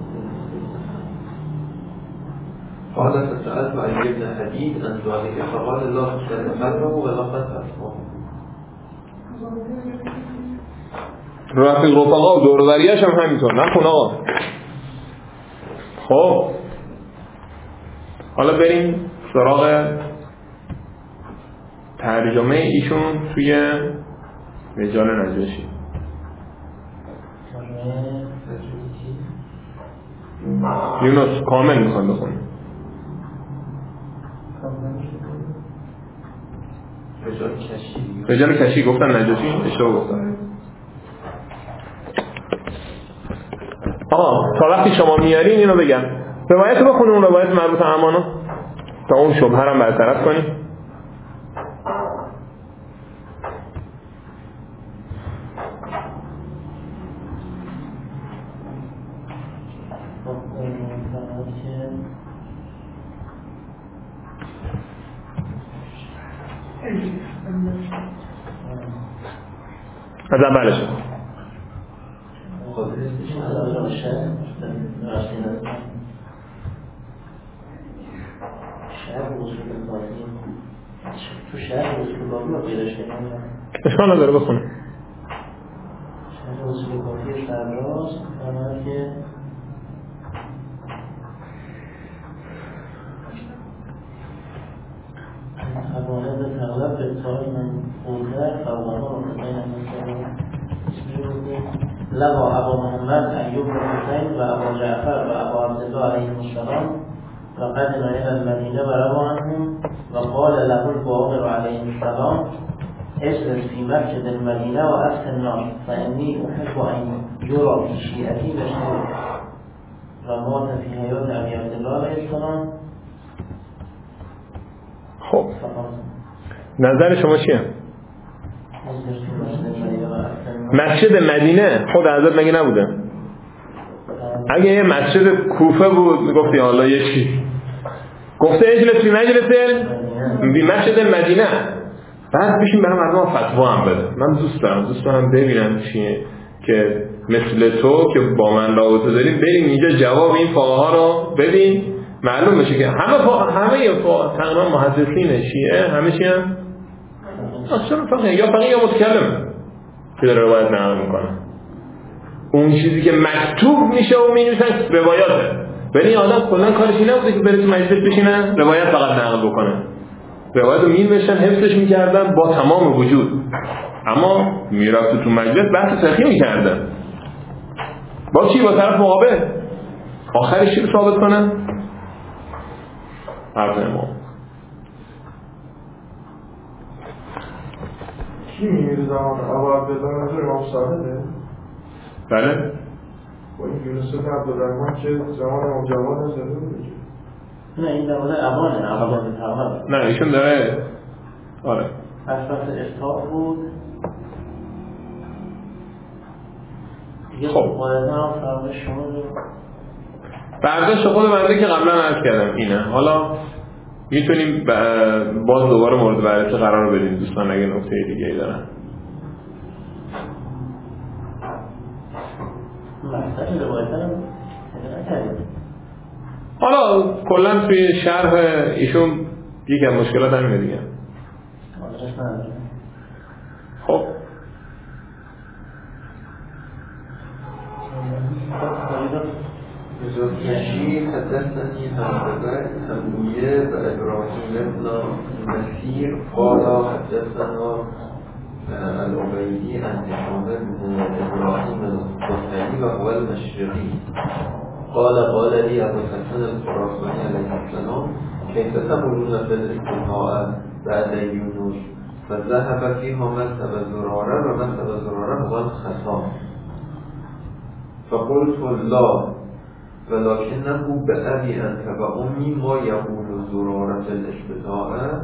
قال فسألت علی بن حدید عن ذالک فقال لا تشتري قلبه ولا قد رفیق رفقا و دوروبریش هم همینطور نخون آقا. خب حالا بریم سراغ ترجمه ایشون توی رجال نجاشی. یونس کامل میخوام بخونیم. رجال کشی گفتن نجاشی اشتباه گفتن. تا وقتی شما میارین اینو بگم روایت رو بخونیم، اون روایت مربوط امانو تا اون شبهه رو برطرف کنیم. از اولش تو شهر اصول کافی رو پیداش کنیم اشکال نداره بخونه. شهر اصول کافی سرراست فرمانه که حوانه به تغلب به اتحای من خورده فوقها مقتضین لقا ابا محمد ایوب بن حسین و ابا جعفر و ابا عبدالله علیهم السلام و قدم الى المدینه و روى عنهم و قال له الباقر علیه السلام اجلس في مسجد المدینه و اسق الناس فانی احب ان یرا فی شیعتی مشهور و مات فی حیات ابی عبدالله علیه السلام. خب نظر شما چیه؟ مسجد مدینه خود حضرت مگه نبوده؟ اگه یه مسجد کوفه بود گفتی حالا یه چی گفته اجلس فی مسجد مدینه، بعد بشین برای مردم فتوا هم بده. من دوست دارم ببینم چیه که مثل تو که با من رابطه داریم بریم اینجا جواب این فقها رو بدین، معلوم بشه که همه تقریبا محدثین شیعه همه چی هم اصلا فقیه یا متکلم که داره روایت نقل میکنه. اون چیزی که مکتوب میشه و مینویسن روایاته، ولی این آدم کلا کارش این نبوده که بره تو مجلس بشینه روایت فقط نقل بکنه. روایت رو مینوشتن حفظش میکردن با تمام وجود، اما میرفت تو مجلس بحث فقهی میکردن با چی؟ با طرف مقابل. آخرش چی رو ثابت کنن؟ حرف امام. کی میگه زمان ابا عبدالله نظر امام صادقه؟ بله؟ با این یونس بن عبدالرحمن که زمان امام جواد نظر بوده. نه این در مورد ابانه تقریبا. نه ایشون داره آره اساس اصحاب بود. خب شما برداشت خود بنده که قبلا عرض کردم اینه. حالا میتونیم باز دوباره مورد بررسی قرار بدیم دوستان اگه نکته دیگه ای دارن. حالا کلا توی شرح ایشون یکی از مشکلات همینه دیگه. خب يشير حدثني همية وإبراهيم بن مسير قال حدثنا العبيدي عن هشام بن إبراهيم الخثعي وهو المشرقي قال لي أبو الحسن الخراساني عليه السلام كيف تقولون في الاتقاء بعد يونس فذهب فيها مذهب زرارة ومذهب زرارة هو الخصام فقلت لا ولكنه بأبي أنت وأمي ما يقول زرارة الاشتداء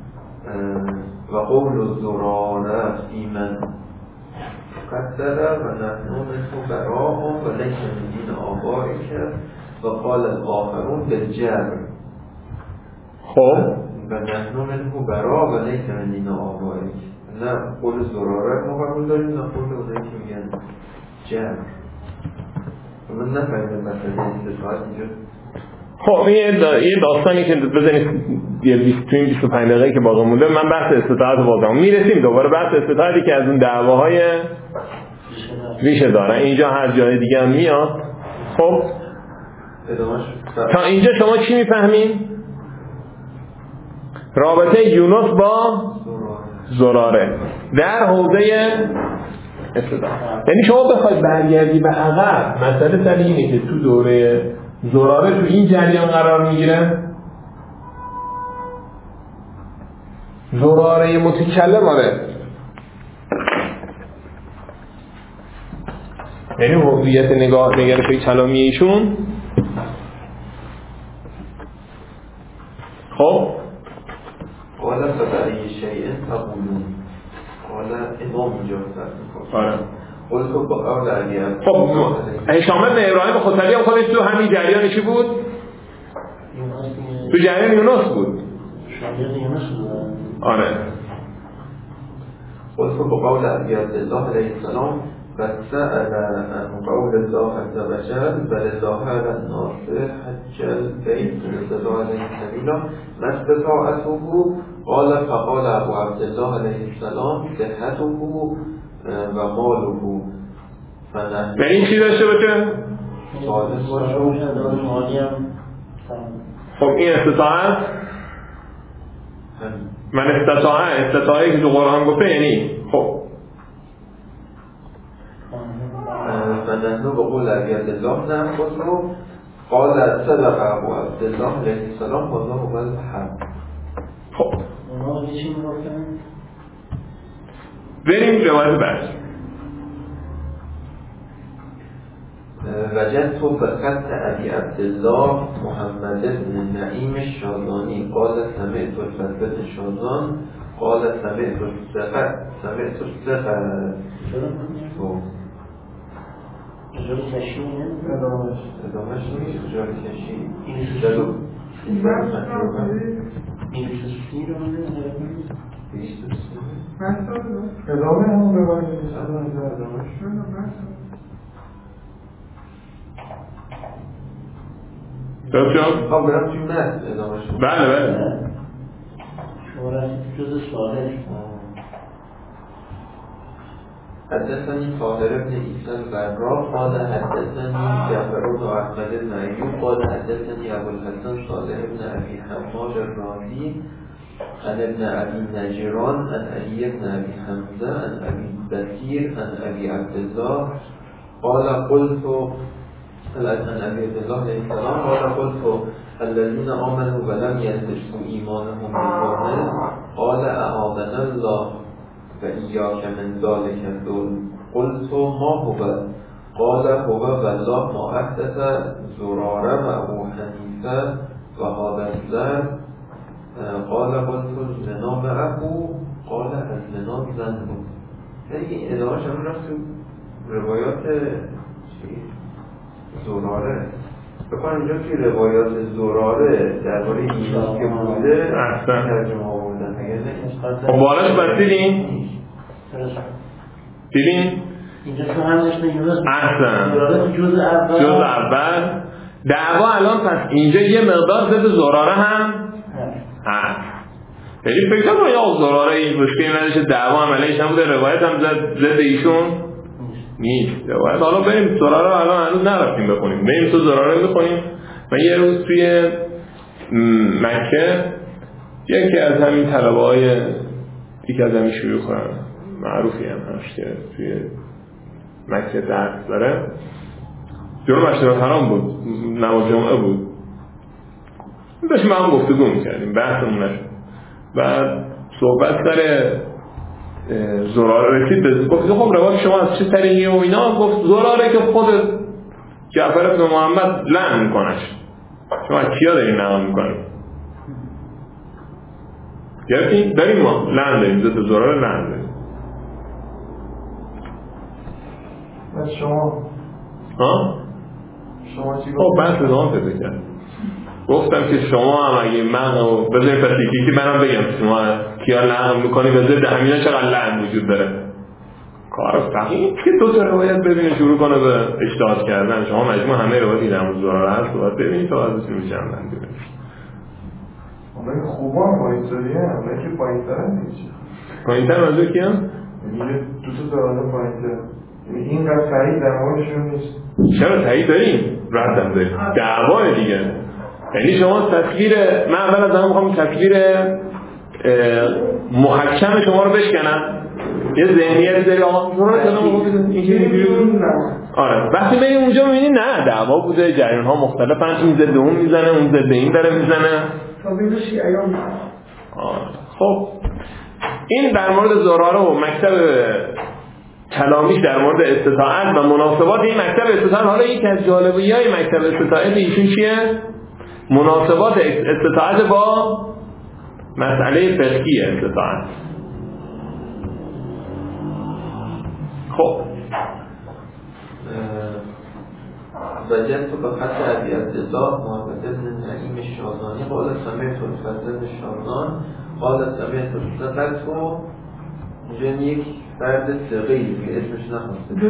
وقول زرارة في من قدر ونحن منه براء وليس من دين آبائك وقال الآخرون بالجبر. خب و نحن منه برا و لیس من دین آبائک. نه قول زراره ما قبول داریم، نه قول اونایی که میگن جمع. من نفهمیدم مثلا استثاءت اینجا. خب یه داستانی که بزنید توی 25 دقیقه که باقی مونده من بحث استطاعت بازم میرسیم دوباره بحث استطاعتی که از اون دعواهای ریشه داره اینجا هر جای دیگه هم میاد. خب تا اینجا شما چی میفهمین؟ رابطه یونس با زراره در حوزه استطاعت. یعنی شما بخواید برگردی به عقب مسئله سر اینه که تو دوره زراره تو این جریان قرار میگیره. زراره متکلم آره، یعنی هویت نگرش کلامی ایشون. خب قال فبأي شيء تقولون. قال امام اینجا فرق آره. قلت بقول علی. خب هشام بن ابراهیم خطری هم خودش تو همین جریان چی بود؟ تو جریان یونس بود. آره. قلت بقول علی عبدالله علیه السلام فسأل عن قول الله عز وجل بل ظاهر الناس حج البيت من استطاع عليه سبيلا ما استطاعته. قال فقال ابو عبدالله علیه السلام صحته و ماله. یعنی چی داشته باشه؟ سالس باشه. خب این استطاعت من استطاعه که تو قرآن گفته یعنی خب فنحن بقول علی عبدالله نأخذه. قال صدق ابو عبدالله علیه السلام والله هو الحق. خب بریم روایت بعد. وجدت بخط ابي عبد الله محمد بن نعیم الشازانی قال سمعت الفضل بن شازان قال سمعت الثقة جوری کشی ادامهش نیست. جوری کشی ادامه همون روایت درست برم توی متن ادامهش. بله شما رسید جز سالش. حدثني طاهر بن عيسى البراء قال حدثني جعفر بن احمد بن ايوب قال حدثني ابو الحسن صالح بن ابي حماد الرازي عن ابن ابي نجران عن علي بن ابي حمزه عن ابي بكير عن ابي عبد الله قال قلت عن ابي عبد الله عليه السلام قال قلت الذين امنوا ولم يلبسوا ايمانهم بظلم قال اعاذنا الله فإياك من ذلك الظلم. قلت ما هو؟ قال هو والله ما أحدث زرارة وأبو حنيفة وهذا الزر. قال قلت الزنا معه قال الزنا زنه. این ادامهش هم رفت روایات زراره. بکنم اینجا که روایات زراره درباره یونس که بوده ترجمه آوردن. خب بالاش بس دیدین؟ اینجا تو هم نشته یونس احسن جز اول دعوا الان پس اینجا یه مقدار ضد زراره هم هست. یعنی فکر کنم یا زراره این مشکلی نداشته دعوا هم علیهش نبوده روایت هم ضد ایشون نیست. روایت حالا بریم زراره رو الان هنوز نرفتیم بخونیم. بریم تو زراره بخونیم. من یه روز توی مکه یکی از همین طلبه های یکی از همین شیوخ معروفی هم هست که توی مکه درس داره جلو مسجد الحرام بود نماز جمعه بود داشت ما هم گفتگو میکردیم بحثمون نشد و صحبت سر زراره رسید گفت خب روایت شما از چه طریقی و اینا گفت زراره که خود جعفر بن محمد لعن میکنش شما کیا دارین لعن میکنید گرفتیم داریم ما لعن داریم ضد زراره لعن داریم شما ها؟ چی خب بحث ادامه پیدا کرد گفتم که شما هم اگه من بذارید پس یکی منم بگم شما کیا لعن میکنی بذارید همینا چقدر لعن وجود داره. کار فقیه که دو تا روایت ببینه شروع کنه به اجتهاد کردن. شما مجموع همه روایتی در مورد زراره هست باید ببینید تا ازش میشن بندید. اونایی خوبا هم پایین‌تری هم اونایی که پایین‌تر هم نیچه پایین‌تر منظور کی هم؟ یعنی دو تا درانه پایین‌تر، یعنی اینقدر صحیح در موردشون نیست. چرا صحیح داریم؟ ردم داریم دعوای دیگه. یعنی شما تصویر من اول از همه میخوام تصویر محکم شما رو بشکنم. یه ذهنیتی داری آقا شما رو کلام خوب اینجوری آره وقتی بریم اونجا میبینی نه دعوا بوده، جریان ها مختلفن، این ضد اون میزنه اون ضد این داره میزنه. خب این در مورد زراره و مکتب کلامیش در مورد استطاعت و مناسبات این مکتب استطاعت. حالا یکی از جالبی‌های مکتب استطاعت ایشون چیه؟ مناسبات استطاعت با مسئله فقهی استطاعت. خب وجدت بخط أبي عبد الله محمد بن نعيم الشاذاني قال سمعت الفضل بن الشاذان قال سمعت الثقة اینجا یک فرد ثقه‌ای که اسمش نخواسته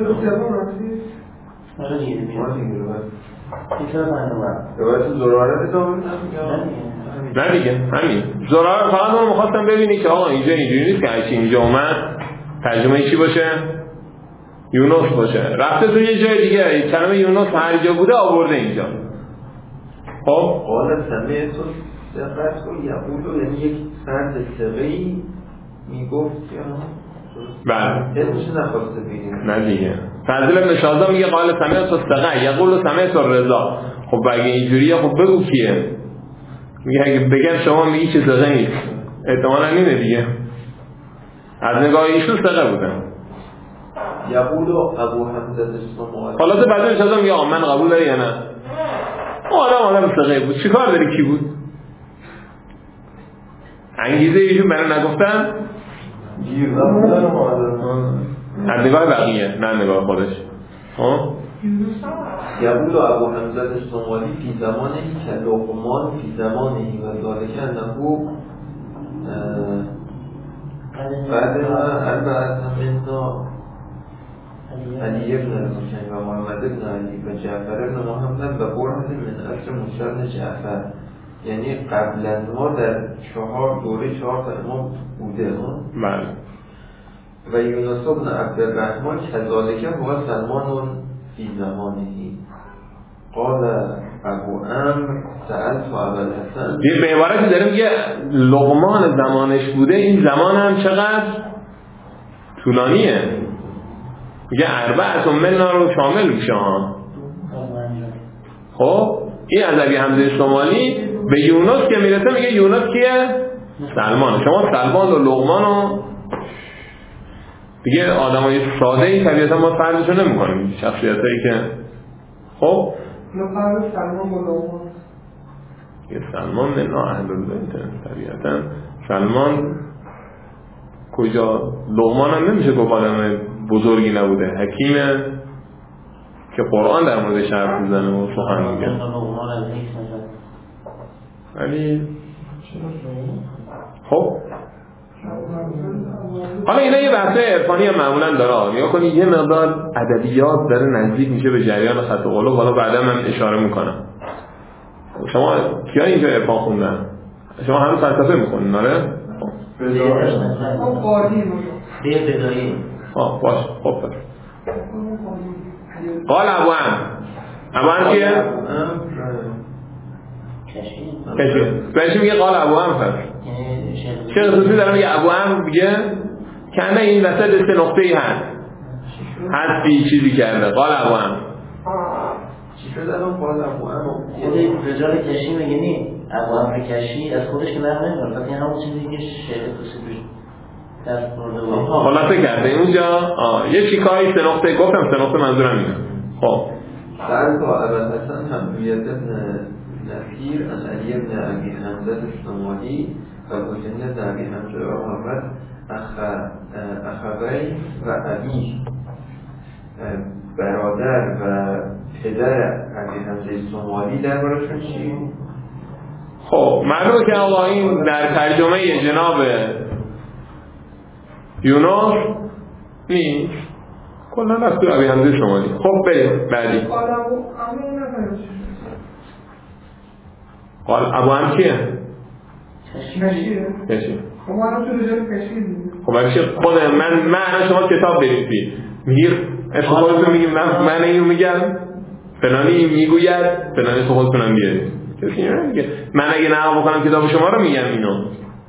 روایت زراره بدام نه دیگه همین زراره فقط اون میخواستم ببینی که آقا اینجا اینجوری نیست که هرچی اینجا اومد ترجمه چی باشه؟ یونس باشه. رفته تو یه جای دیگه کلمه یونس هر جا بوده آورده اینجا. خب قال سمعت ثقة یقول یعنی یک فرد ثقه‌ای میگفت که بله اسمش نخواسته بگیم نه دیگه. فضل بن شاذان میگه قال سمعت ثقة یقول سمعت الرضا. خب اگه اینجوریه خب بگو کیه؟ میگه اگه بگم شما میگی که ثقه نیست احتمالاً اینه دیگه. از نگاه ایشون ثقه بودن. یقول ابو حمزه الصمالی خلاصه بعدش شدم میگه من قبول داری یا نه؟ آدم ثقه بود. چیکار داری کی بود؟ انگیزه ایشون برای نگفتن گیر نبودن و معادل از نگاه بقیه نه نگاه خودش. یقول ابو حمزه الصمالی فی زمانه که لقمان فی زمانه و ذالک انه بعد اربعه منا علی ابن الحسین و محمد ابن علی و جعفر ابن محمد و برهن من اصر موسی جعفر. یعنی قبل از ما در 4 دوره 4 تا امام بوده. بله. و یونس ابن عبدالرحمن کذالک هو سلمان فی زمانهی. قال ابو عمرو سألت ابوالحسن. یه به عبارتی داره میگه لقمان زمانش بوده. این زمان هم چقدر طولانیه. میگه اربعه منا رو شامل میشه. خب این از ابی حمزه الصمالی به یونس که میرسه میگه یونس کیه؟ سلمان. شما سلمان و لقمان و دیگه آدمای ساده ای طبیعتا ما فرضشو نمی‌کنیم. شخصیتایی که خب فرض سلمان و لقمان یه سلمان من اهل البیت طبیعتا سلمان کجا لقمان هم نمیشه گفت آدم بزرگی نبوده. حکیمه که قرآن در موردش حرف میزنه و سخن میگه. ولی خب حالا اینا یه بحث عرفانی هم معمولا داره. نگاه کنید یه مقدار ادبیات داره نزدیک میشه به جریان خط و قلوب. حالا بعدا من اشاره میکنم. شما کیا اینجا عرفان خوندن؟ شما هم فلسفه میخونین آره؟ خب قاضی بدایی باش خب قال ابو عمرو کیه؟ کشی میگه قال ابو عمرو. شیخ صوفی داره میگه ابو عمرو میگه کنه این وسط 3 نقطه‌ای هست حدی چیزی کرده. قال ابو عمرو چی شده الان؟ قال ابو عمرو خود رجال کشی میگه نی ابو عمرو کشی از خودش که نمیدونه فقط این همون چیزی که شیخ صوفی دست برده بود خلاصه کرده اونجا. یه چیکایی 3 نقطه گفتم 3 نقطه منظورم اینه. خب سألت ابوالحسن حمیة بن نصیر از علی بن ابی حمزه الصمالی و بجنة ابی حمزه و محمد اخوی و ابی برادر و پدر ابی حمزه الصمالی دربارشون چی؟ خب معلومه که آقا این در ترجمه جناب یونس نیست، کلا رفت تو ابی حمزه شمالی. خب بریم بعدی. قال ابو هم کیه؟ کشی. خب ما تو رجال کشی دیدیم. خب بچه خود من شما کتاب بنویسید میگیر اسم خودتون میگیم من اینو میگم فلانی میگوید فلانی اسم خودتونم بیارید. کسی نمیگه من اگه نقل بکنم کتاب شما رو میگم اینو.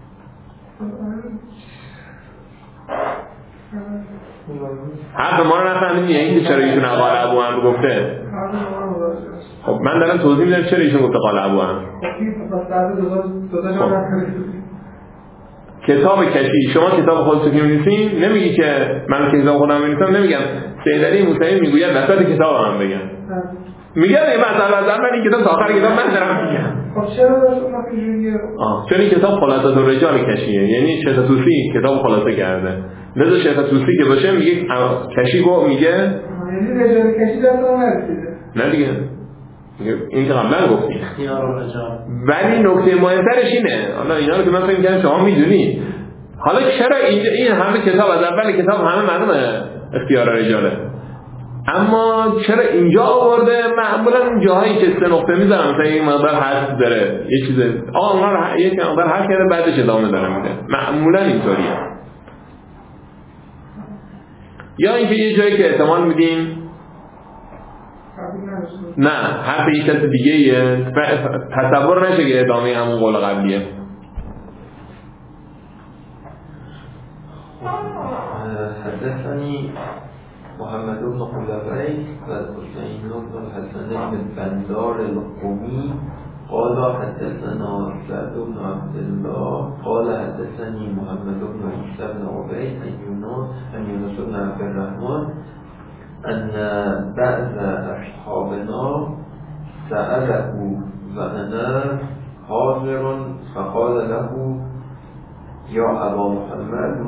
حرف ما رو نفهمیدی یعنی که چرا ایشون قال ابو عمرو گفته؟ خب من دارم توضیح میدم چرا ایشون گفته قال ابو عمرو. کتاب کشی شما کتاب خودتون که می‌نویسین نمیگی که من کتاب خودم می‌نویسم، نمیگم سید علی موسوی میگوید وسط کتاب من بگم، میگم مثلا اول این کتاب تا آخر کتاب من دارم میگم. خب چرا اینجوریه؟ چون این کتاب خلاصه الرجال کشیه، یعنی شیخ طوسی کتاب خلاصه کرده. لذا شیخ طوسی که باشه میگه کشی گو میگه یعنی رجال کشی دست اون نرسیده. نه دیگه این که قبلا گفتی. اختیار الرجال. ولی نکته مهمترش اینه، حالا اینا رو که من فکر می‌کنم شما میدونی، حالا چرا این همه کتاب از اول کتاب همه معلومه اختیار رجاله، اما چرا اینجا آورده؟ معمولا جاهایی که سه نقطه میذارن مثلا یک مقدار حذف داره یه چیز اونا رو یک مقدار حذف کرده بعدش ادامه داره میده، معمولا اینطوریه. یا اینکه یه جایی که احتمال میدیم نه حرف یک کس دیگه ایه تصور نشه که ادامه همون قول قبلیه. حدثني محمد بن خلفای و حسین بن الحسن البندار القمی قال حدثنا سعد بن عبد الله قال حدثني محمد بن عيسى بن عبيد عن يونس بن عبد الرحمن أن بعض أصحابنا سأله وأنا حاضر فقال له يا أبا محمد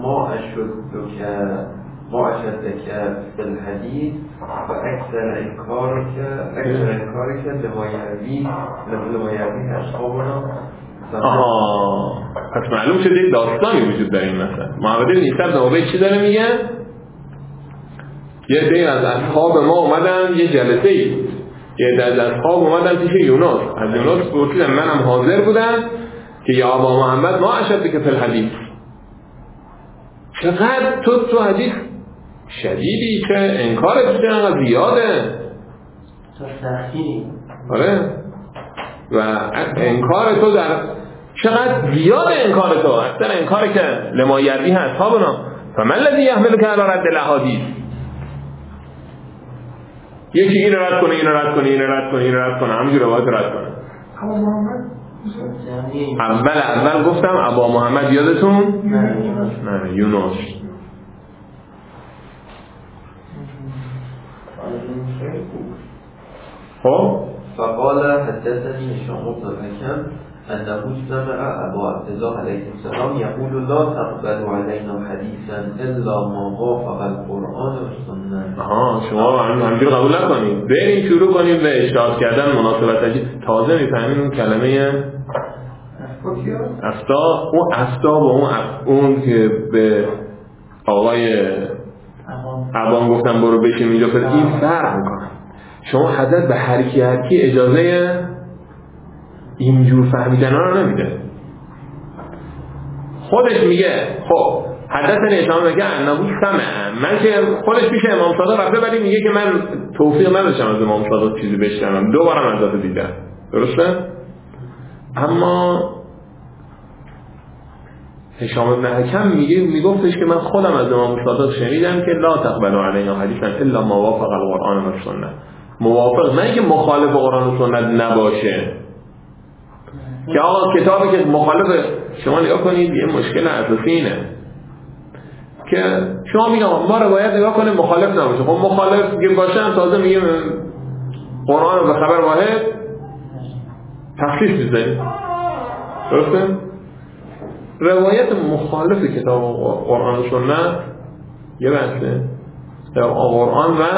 ما أشدك في الحديث وأكثر إنكارك لما يرويه أصحابنا. پس معلوم شد یک داستانی وجود داره این مثلا. محمد بن عیسی بن عبید چی داره میگه؟ یه عده از اصحاب ما اومدن یه جلسه ای بود، یه عده از اصحاب اومدن پیش یونس، از یونس پرسیدن منم حاضر بودم که یا ابا محمد ما اشد که فی الحدیث، چقدر تو حدیث شدیدی که انکارت چقدر زیاده تو سختی. آره و انکار تو در چقدر زیاده انکار تو، اکثر انکار که لما یرویه اصحابنا فمن الذی یحملک علی رد الاحادیث. یکی این رد کنه این رد کنه این رد کنه این رد کنه همینجور روایت رد کنه. ابا محمد اول گفتم ابا محمد یادتون؟ نه یونس. خب فقال حدثني هشام بن الحكم أنه سمع أبا عبد الله عليه السلام يقول لا تقبل علينا حديثا إلا ما وافق القرآن والسنة. شما همینجور قبول نکنید، بریم شروع کنیم به اشتراط کردن مناسبت تازه میفهمین اون کلمه افتا، اون افتا با اون که به آقای ابان گفتم برو بشین اینجا فرد این فرق میکنه. شما حضرت به هر کی اجازه اینجور فهمیدن ها رو نمیده، خودش میگه خب حدثنی هشام میگه انه سمع، من که خودش پیش امام صادق رفته ولی میگه که من توفیق نداشتم از امام صادق چیزی بشنوم، دو بارم از ذات دیدم، درسته؟ اما هشام بن حکم میگفتش که من خودم از امام صادق شنیدم که لا تقبل علینا حدیثا الا ما وافق القرآن و السنه، موافق نه که مخالف قرآن و سنت نباشه، که آقا کتابی که مخالف شما نگاه کنید یه مشکل اساسی اینه که شما میگم ما روایت نگاه کنیم مخالف نباشه، خب مخالف که باشه هم تازه میگه قرآن رو به خبر واحد تخصیص بزنید، درسته؟ روایت مخالف کتاب قرآن و سنت یه بحثه در قرآن و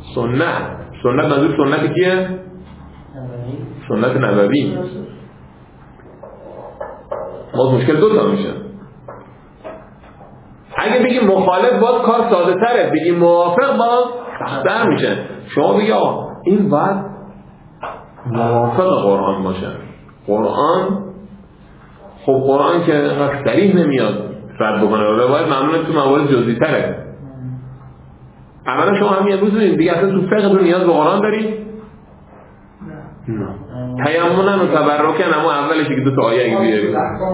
سنت. سنت منظور سنت کیه؟ سنت نبوی. باز مشکل دوتا میشه. اگه بگی مخالف باز کار ساده تره، بگی موافق باز سخت‌تر میشه. شما بگی آقا این باید موافق قرآن باشه. قرآن خب قرآن که صریح نمیاد رد بکنه، روایت معمولا تو موارد جزئی تره. اولا شما همین امروز ببینید دیگه اصلا تو فقه تو نیاز به قرآن داری؟ نه. تیمونن و تبرکن، اما اولش که دو تا آیه اگه بیاری.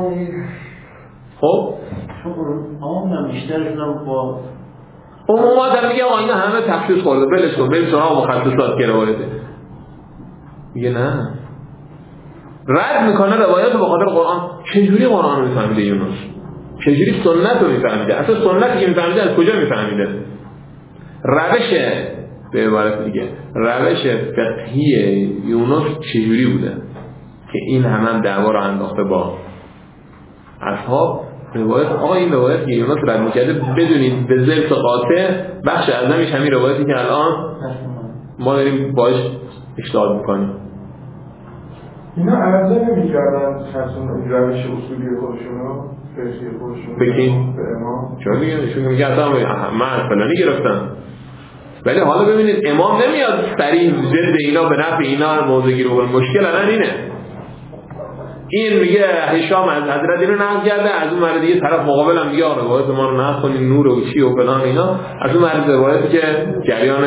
خب عموما بیشترشون با عموما در میگه آقا اینا همه تخصیص خورده، بلش کن، بریم سراغ مخصصات که روایته. میگه نه، رد میکنه روایت به خاطر قرآن. چجوری قرآن رو میفهمیده یونس؟ چجوری سنت رو میفهمیده؟ اصلا سنتی که میفهمیده از کجا میفهمیده؟ روش، به عبارت دیگه روش فقهی یونس چجوری بوده که این همه دعوا رو انداخته با اصحاب؟ روایت آقا این روایت که یونس رد میکرده بدونید به ذلت قاطع بخش اعظمش همین روایتی که الان ما داریم باش اشتغال میکنیم. اینا عرضه نمی‌کردن خصوصا روش اصولی خودشونو، فقهی خودشونو بگیم به امام؟ چرا دیگه ایشون میگه اصلا من فلانی گرفتم، ولی حالا ببینید امام نمیاد صریح ضد اینا به نفع اینا موضوع گیره بکنه. مشکل الان اینه، این میگه هشام از حضرت اینو نقل کرده، از اون مرد دیگه طرف مقابل هم میگه روایت ما رو نقل کنین نور و چی و فلان اینا، از اون مرد روایتی که جریان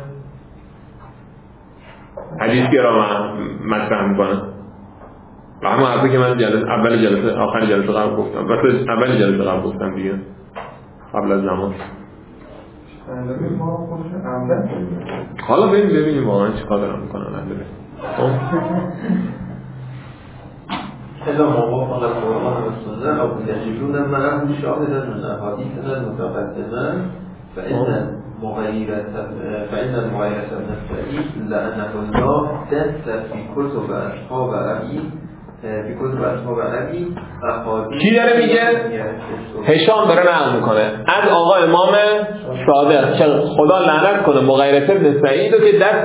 حدیثی را مطرح میکنه. اما حرفی که من اول جلسه آخر جلسه قبل گفتم، واسه اول جلسه قبل گفتم دیگه قبل از زمان. حالا ببینیم واقعا چیکار دارن میکنن. إذا ما وافق القرآن والسنة أو يجدون معه شاهدا من أحاديثنا المتقدمة فإن المغيرة بن السعيد لأنه الله دس في كتب أصحاب أبي کی داره میگه؟ هشام داره نقل میکنه از آقا امام صادق که خدا لعنت کنه مغیرة بن سعید رو که دست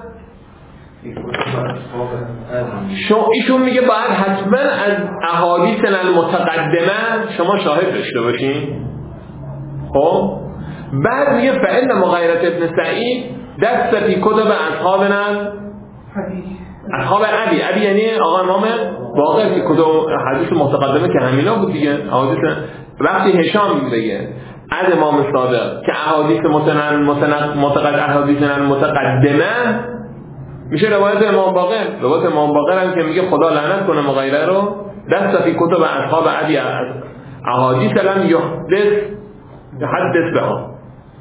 ایشون میگه باید حتما از احادیث المتقدمه شما شاهد داشته باشین. خب بعد میگه فإن مغیرة بن سعید دست فی کتب اصحابنا اصحاب ابی یعنی آقا امام واقع فی کتب حدیث متقدمه که همینا بود دیگه. احادیث وقتی هشام میگه از امام صادق که احادیث متقدمه میشه روایت امام باقر. روایت امام باقر هم که میگه خدا لعنت کنه مغیره رو دست فی کتب اصحاب ابی احادیث لم یحدث بها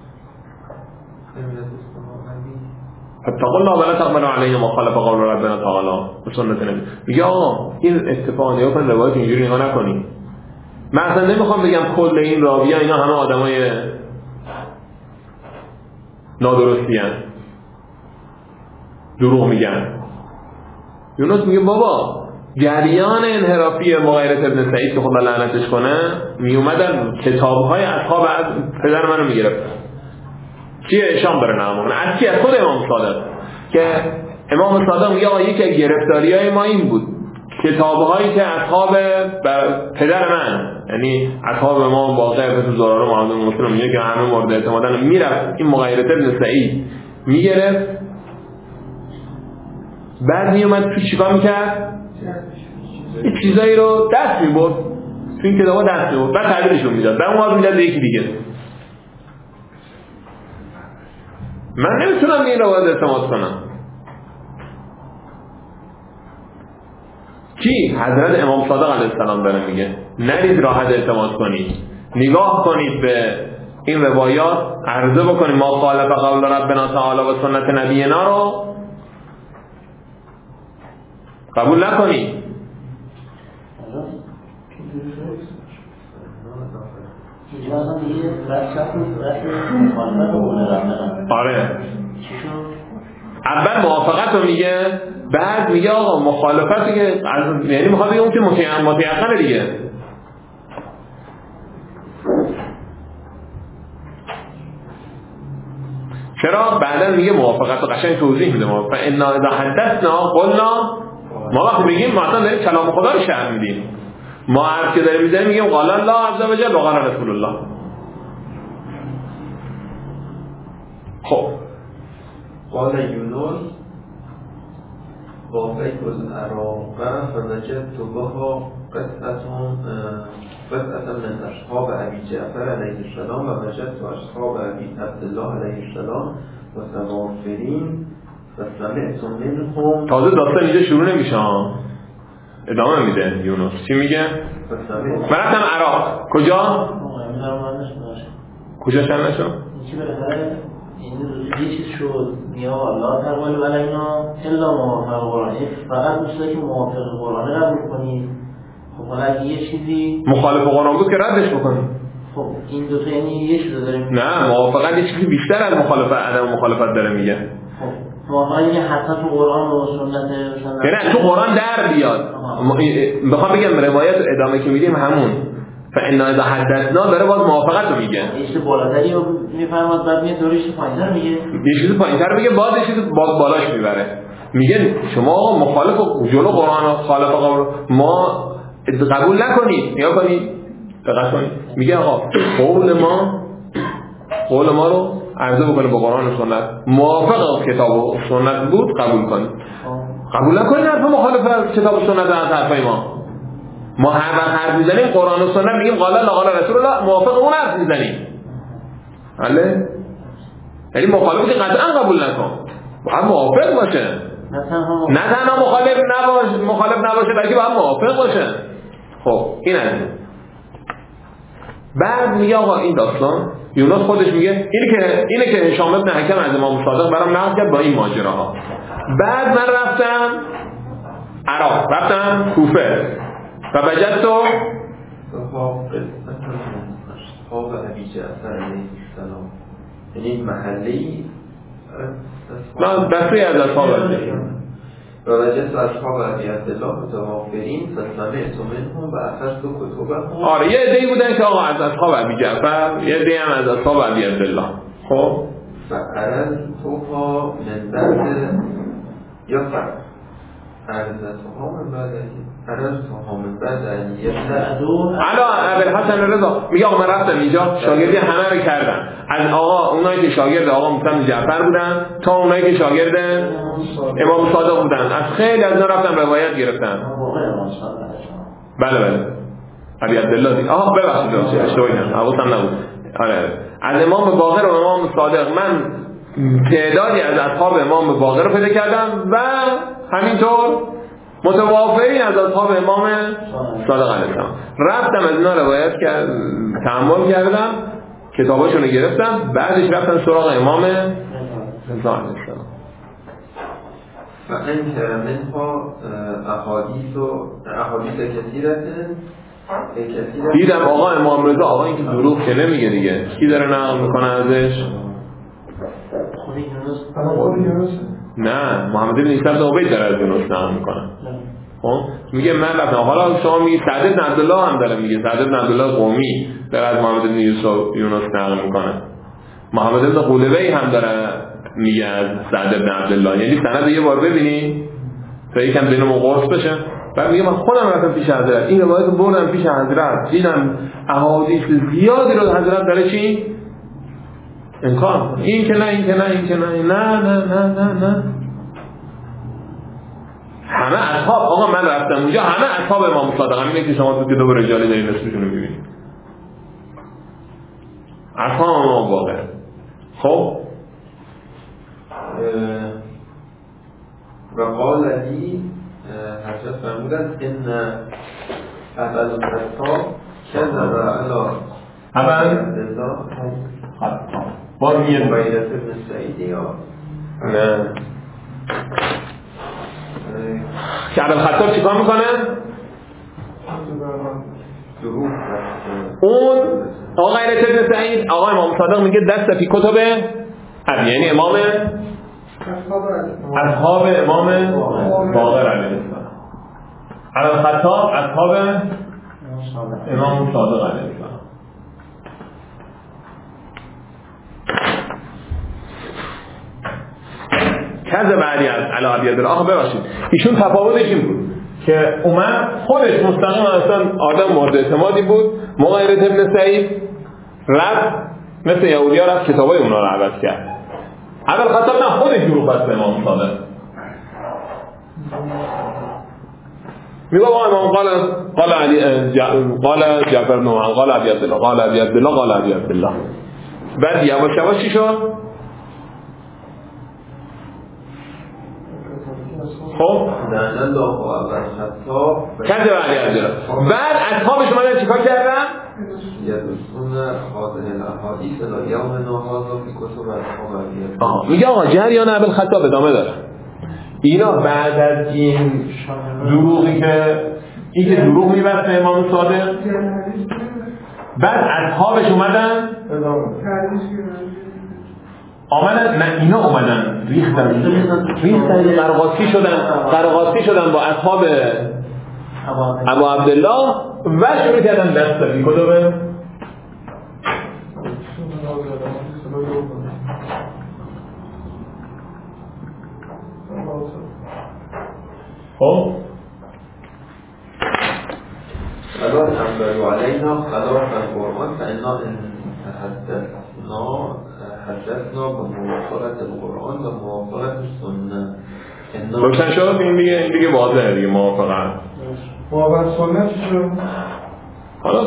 فتقوا الله ولا تقبلوا علیهم مخالف قول ربنا تعالی و سنت نبی. میگه آقا این اتفاق نگاه کن، روایت اینجوری نگاه نکنی. من اصلا نمیخوام بگم کل این راویان اینا همه آدمای نادرستی هستند، دروغ میگن. یونس میگه بابا جریان انحرافی مغیرة بن سعید که خدا لعنتش کنه میومدن کتابهای اصحاب از پدر منو میگرفتن. چیه اشام داره نامونه از کی؟ از خود امام صادق که امام صادق میگه آقا یکی از گرفتاری‌های ما این بود کتابهایی که اصحاب پدر من یعنی اصحاب امام باقر تو زراره معاذ مسلم میگه که همه مورد اعتمادن میرفت این مغیرة بن سعید میگرفت، بعد میومد تو چیکار میکرد؟ این چیزایی رو دست میبرد تو این کتابا دست میبرد، بعد تعبیرشون میداد، بعد اون میداد به یکی دیگه. من نمیتونم این روایت اعتماد کنم. کی؟ حضرت امام صادق علیه السلام داره میگه نرید راحت اعتماد کنید، نگاه کنید به این روایات، عرضه بکنید ما خالف قول ربنا تعالی و سنت نبینا رو قبول نکنید. آره اول موافقت رو میگه، بعد میگه آقا مخالفت که یعنی میخواد بگه اون که متیقنه دیگه. چرا؟ بعدا میگه موافقت رو قشنگ توضیح میده. فإنا اذا حدثنا قلنا، ما وقتی میگیم ما اصلا داریم کلام خدا رو شرح میدیم. ما حرف که داریم میزنیم میگیم قال الله عز وجل و قال رسول الله. خب قال یونس وافیت العراق فوجدت بها قطعة من أصحاب أبي جعفر عليه السلام ووجدت أصحاب أبي عبد الله عليه السلام متوافرين فسمعت منهم. تازه داستان اینجا شروع نمیشه، ادامه میده یونس. چی میگه؟ من رفتم عراق. کجا؟ کجا شن نشو؟ این چیز شد یا الله تعالی ولی اینا الا موافق قرآن، فقط دوسته که موافق قرآن قبول کنید. خب حالا اگه یه چیزی مخالف قرآن بود که ردش بکنید. خب این دوتا یعنی یه چیز داریم. نه، موافقت یه چیزی بیشتر از مخالفت، عدم مخالفت داره میگه. خب موافقت یعنی حتی تو قرآن و سنت نه تو قرآن در بیاد. بخوام بگم روایت ادامه که میدیم همون فإنا اذا حدثنا داره باز موافقت رو میگه. یه چیز بالاتری رو میفرماد بعد میاد دوریش پایین‌تر میگه. یه چیز پایین‌تر میگه باز یه چیز بالاش میبره. میگه شما مخالف جلو قرآن و خالف قرآن ما قبول نکنید یا کنید دقت کنید. میگه آقا قول ما رو عرضه بکنید با قرآن و سنت، موافق کتاب و سنت بود قبول کنید. قبول نکنید حرف مخالف کتاب و سنت از حرفای ما هر وقت حرف میزنیم قرآن و سنت میگیم قال الله قال رسول الله، موافق اون حرف میزنیم. بله، یعنی مخالف که قطعا قبول نکن، باید موافق باشه. نه تنها مخالف نباشه بلکه باید موافق باشه. خب این از این. بعد میگه آقا این داستان یونس خودش میگه اینه که هشام ابن حکم از امام صادق برام نقل کرد با این ماجراها. بعد من رفتم عراق، رفتم کوفه و وجدت اصحاب ابی جعفر علیه السلام، یعنی محلی دسته از اصحاب و وجدت اصحاب ابی عبدالله متوافرین فسمعت منهم و اخذت کتبهم. آره یه عده‌ای بودن که آقا از اصحاب ابی جعفر، یه عده‌ای هم از اصحاب ابی عبدالله. خب فعرضتها من بعد یا عرضتها من بعد عرضتها من بعد علا ابوالحسن رضا میگه آقا من رفتم اینجا شاگردی همه رو کردم، از آقا اونایی که شاگرد آقا موسی جعفر بودن تا اونایی که شاگرد امام صادق بودن، از خیلی از اینا رفتم روایت گرفتم. بله ابی عبدالله دی ببخشید اشتباهی کردم، حواسم نبود. آره از امام باقر و امام صادق من تعدادی از اصحاب امام باقر رو پیدا کردم و همینطور متوافرین از اصحاب امام صادق علیه السلام. رفتم از اینا روایت تأمل کردم، کتاباشون رو گرفتم، بعدش رفتم سراغ امام رضا علیه السلام. فانکر منها احادیث کثیرة دیدم آقا امام رضا، آقا این که دروغ که نمیگه دیگه، کی داره نقل میکنه ازش؟ خود یونس. نه محمد بن عیسی بن عبید داره از یونس نقل میکنه. خب میگه من رفتم، حالا شما میگی سعد بن عبدالله هم داره میگه، سعد بن عبدالله قومی داره از محمد بن یونس نقل میکنه. محمد بن قولبی هم داره میگه از سعد بن عبدالله. یعنی سند یه بار ببینی تا یکم بینمون قرص بشه. بعد میگه من خودم رفتم پیش حضرت، این روایت رو بردم پیش حضرت، دیدم احادیث زیادی رو حضرت داره چی انکار، این که نه همه اصحاب. آقا من رفتم اونجا همه اصحاب امام صادق، همینه که شما تو کتاب رجالی دارین اسمشون رو میبینید، اصحاب امام باقر. خب و قال لی حضرت فرمودن ان ابوالخطاب کذب علی عبدالله باز میگه عبیدة بن سعید یا نه که ابوالخطاب چیکار میکنه؟ اون آقا عبیدة بن سعید، آقا امام صادق میگه دست فی کتب ابی، یعنی امام اصحاب امام باقر علیه السلام. ابوالخطاب اصحاب امام صادق علیه السلام. کذب علی ابی عبدالله. آخه ببخشید ایشون تفاوتش این بود که اومد خودش مستقیم اصلا آدم مورد اعتمادی بود، مغیرة ابن سعید رفت مثل یهودی‌ها رفت کتابای اونا رو عوض کرد. ابوالخطاب نه خودش دروغ بست به امام صادق. میگه امام قال علی قال جعفر بن محمد قال ابی عبدالله قال ابی عبدالله قال ابی عبدالله. بعد یواش یواش چی شد؟ خب کذب علی عبدالله. بعد اصحابش اومدن چیکار کردن؟ میگه آقا جریان ابوالخطاب ادامه داره. اینا بعد از این دروغی که دروغ میبست به امام صادق، بعد اصحابش اومدن نه اینا اومدن ریختن قرقاتی شدن با اصحاب ابو عبدالله و شروع کردن دست دادی کدومه؟ خب خلاص انبروا علینا خلاف القرآن فإنا حدثنا بموافقت القرآن و موافقت السنه. روشن شد؟ این دیگه واضحه دیگه موافقت سنت چی شد؟ حالا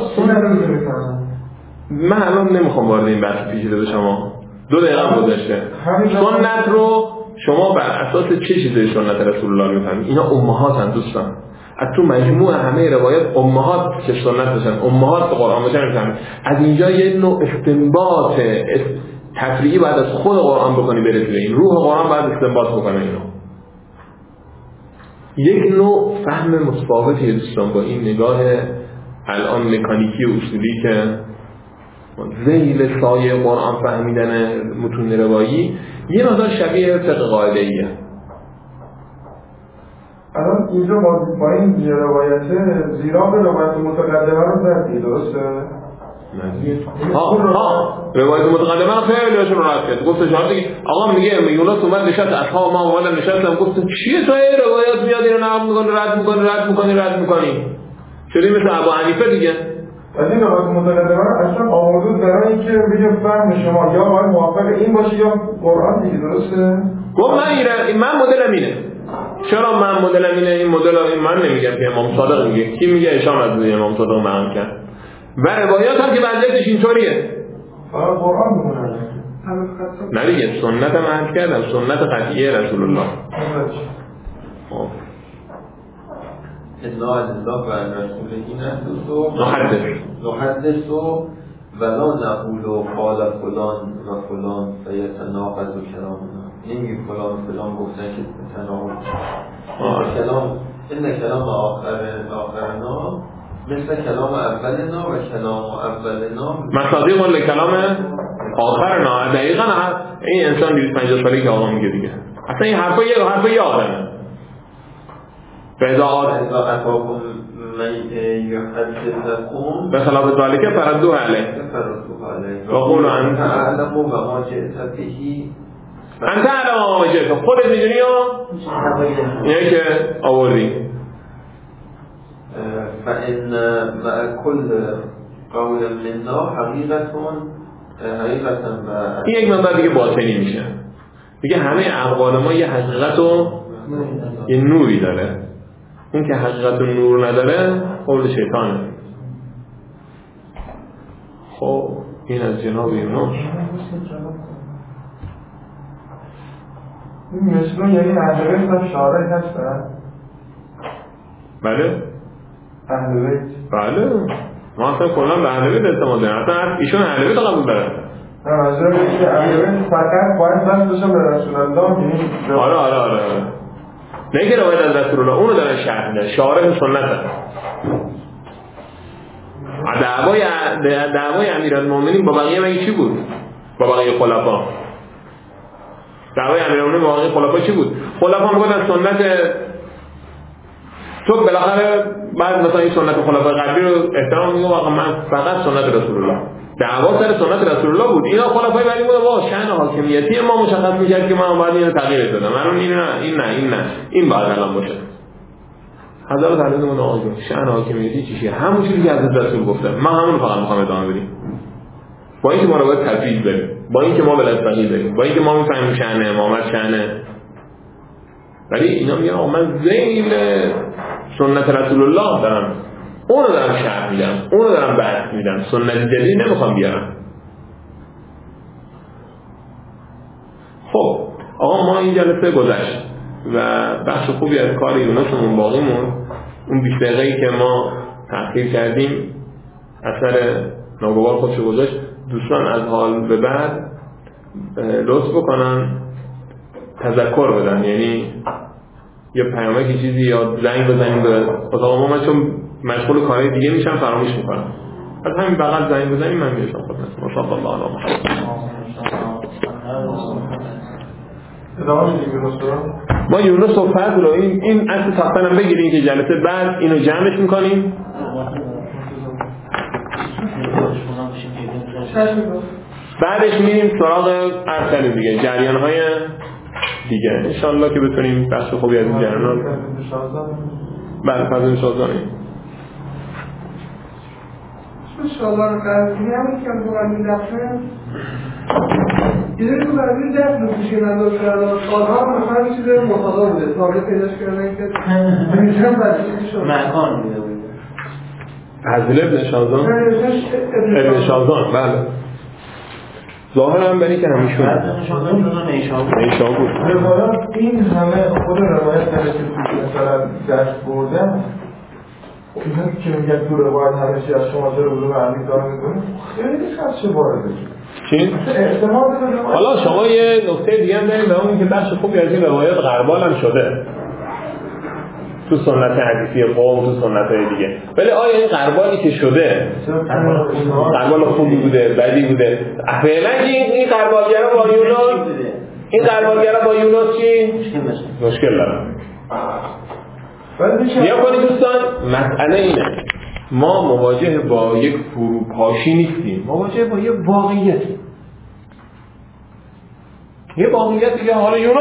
من الان نمیخوام وارد این بحث پیچیده بشم. 2 دقیقه هم گذشته. سنت رو شما بر اساس چه چیزی سنت رسول الله میفهمید؟ اینا امهاتن دوستان. از تو مجموع همه روایات امهات که سنت باشن، امهات قرآن باشن میفهمید. از اینجا یه نوع استنباط تفریعی بعد از خود قرآن بکنی برسید به این روح قرآن بعد استنباط بکنه اینو. یک نوع فهم متفاوتی دوستان با این نگاه الان مکانیکی و اصولی که ذیل سایه قرآن فهمیدن متون روایی یه مقدار شبیه فقه قاعده‌ایه. الان اینجا با این روایته زیرا به روایت متقدمه رو زدی درسته؟ روایت متقدمه رو خیلی هاشون رو رد کرد. گفت شما دیگه آقا میگه یونس اومد نشست اصحاب ما اومدن نشستن گفتن چیه تو این روایت میاد اینو نقل میکنی رد میکنی شدی مثل ابو حنیفه دیگه. از این روایت متقدمه اصلا آموزش برای اینکه بگه فهم شما یا باید موافق این باشه یا قرآن دیگه درسته؟ گفت من مدلم اینه. چرا من مدلم اینه؟ این مدل من نمیگم که امام صادق میگه. کی میگه؟ هشام از امام صادق بیان کرد. و روایات هم که وضعیتش اینطوریه. قرآن بمونه. نه دیگه سنت من کردم سنت قطعیه رسول الله. انا الله و رسوله نحدث ولا نقول قال فلان و فلان فیتناقض کلامنا. نمیگه فلان گفتن که تناقض کلام. این کلام آخرنا مثل کلام اولنا و کلام اولنا مصادیق لکلام آخرنا. دقیقا این انسان 250 سالی که آقا میگه دیگه اصلا این حرفا یه آدمه. فإذا أتاكم من يحدثكم بخلاف ذلك فردوه عليه وقولوا أنت أعلم وما جئت به أنت أعلم وما جئت. خودت میدونی اینه که آوردی. فإن مع كل قول منا حقیقة این یک مقدار دیگه باطنی میشه. دیگه همه اقوال ما یه حقیقت و یه نوری داره. اون که حقیقت و نور نداره قول شیطانه. خب این از جناب یونس. این مثلون یعنی اهل بیت هم شارع هستن؟ بله اهل بیت بله ما اصلا کلا به اهل بیت اعتماد داریم. اصلا ایشون اهل بیت قبول دارن. منظورم اینه که اهل بیت فقط باید دستشون به رسول الله یعنی آره نه که روایت از رسول الله اونو دارن شرح میدن. شارح سنت هست. دعوای امیرالمومنین با بقیه مگه چی بود؟ با بقیه خلفا. دعوای امیرالمومنین با بقیه خلفا چی بود؟ خلفا میگفتن سنت تو بالاخره بعد مثلا این سنت خلفای قبلی رو احترام میگم آقا من فقط سنت رسول الله. دعوا سر سنت رسول الله بود. اینا خلفای بعدی بود وا شأن حاکمیتی ما مشخص می‌کرد که ما باید اینو تغییر بدیم. من این باید الان باشه. حضرت علی بن آزم شأن حاکمیتی چیه؟ همون چیزی که حضرت رسول گفته. من همون فقط میخوام ادامه بدیم. با اینکه ما رو باید تفویض بریم، با اینکه ما ولایت فقیه داریم، با اینکه ما میفهمیم شأن امامت شأنه، ولی اینا میگن آقا من ذیل سنت رسول الله دارم، اونو دارم شرح میدم، اونو دارم بحث میدم، سنت جدید نمیخوام بیارم. خب آقا ما این جلسه گذشت و بخش خوبی از کار یونسمون باقیمون، اون 20 دقیقه‌ای که ما تأخیر کردیم اثر ناگوار خودشو گذاشت. دوستان از حال به بعد لطف بکنن تذکر بدن، یعنی یه پیامکی چیزی یا زنگ بزنیم به اتاق ما، من چون مشغول کارهای دیگه میشم فراموش میکنم. از همین بغل زنگ بزنیم من میرسم خدمتتون. ماشاءالله الله علیه ادامه میدیم یونس رو. ما یونس و فضل رو این اصل تاختن هم بگیریم که جلسه بعد اینو جمعش میکنیم. بعدش میریم سراغ ارسل دیگه، جریان‌های دیگه انشاءالله که بتونیم بخش خوبی از این جریان بعد فضل شازانه شازان قدیمی همون که هم این دفعه یه داری تو قدیمی دست نوشی نداشت کردن سالها مثلا یه چیز مطالعه بوده تابعه پیداش کردن که نمیشن بچه شد مکان بوده فضل ابن شازان ابن شازان بله ظاهر هم بری که همیشون نیشان بود. روایات این همه خود روایت نرسید که مثلا دست بردن اینا که میگن تو روایت همشی از شما چرا بودو معنی دار میکنه خیلی خدشه وارده چی؟ حالا شما یه نکته دیگه هم داریم به اون که بخش خوبی از این روایات غربال هم شده تو سنت حدیثی قوم، تو سنت های دیگه. ولی آیا این غربالی که شده غربال خوبی بوده بدی بوده؟ فعلا این غربالگرا با یونان، این غربالگرا با یونان چی؟ مشکل دارن. یا کنید دوستان مسئله اینه ما مواجه با یک فروپاشی نیستیم، مواجه با یک واقعیت. یه واقعیتی که حالا یونان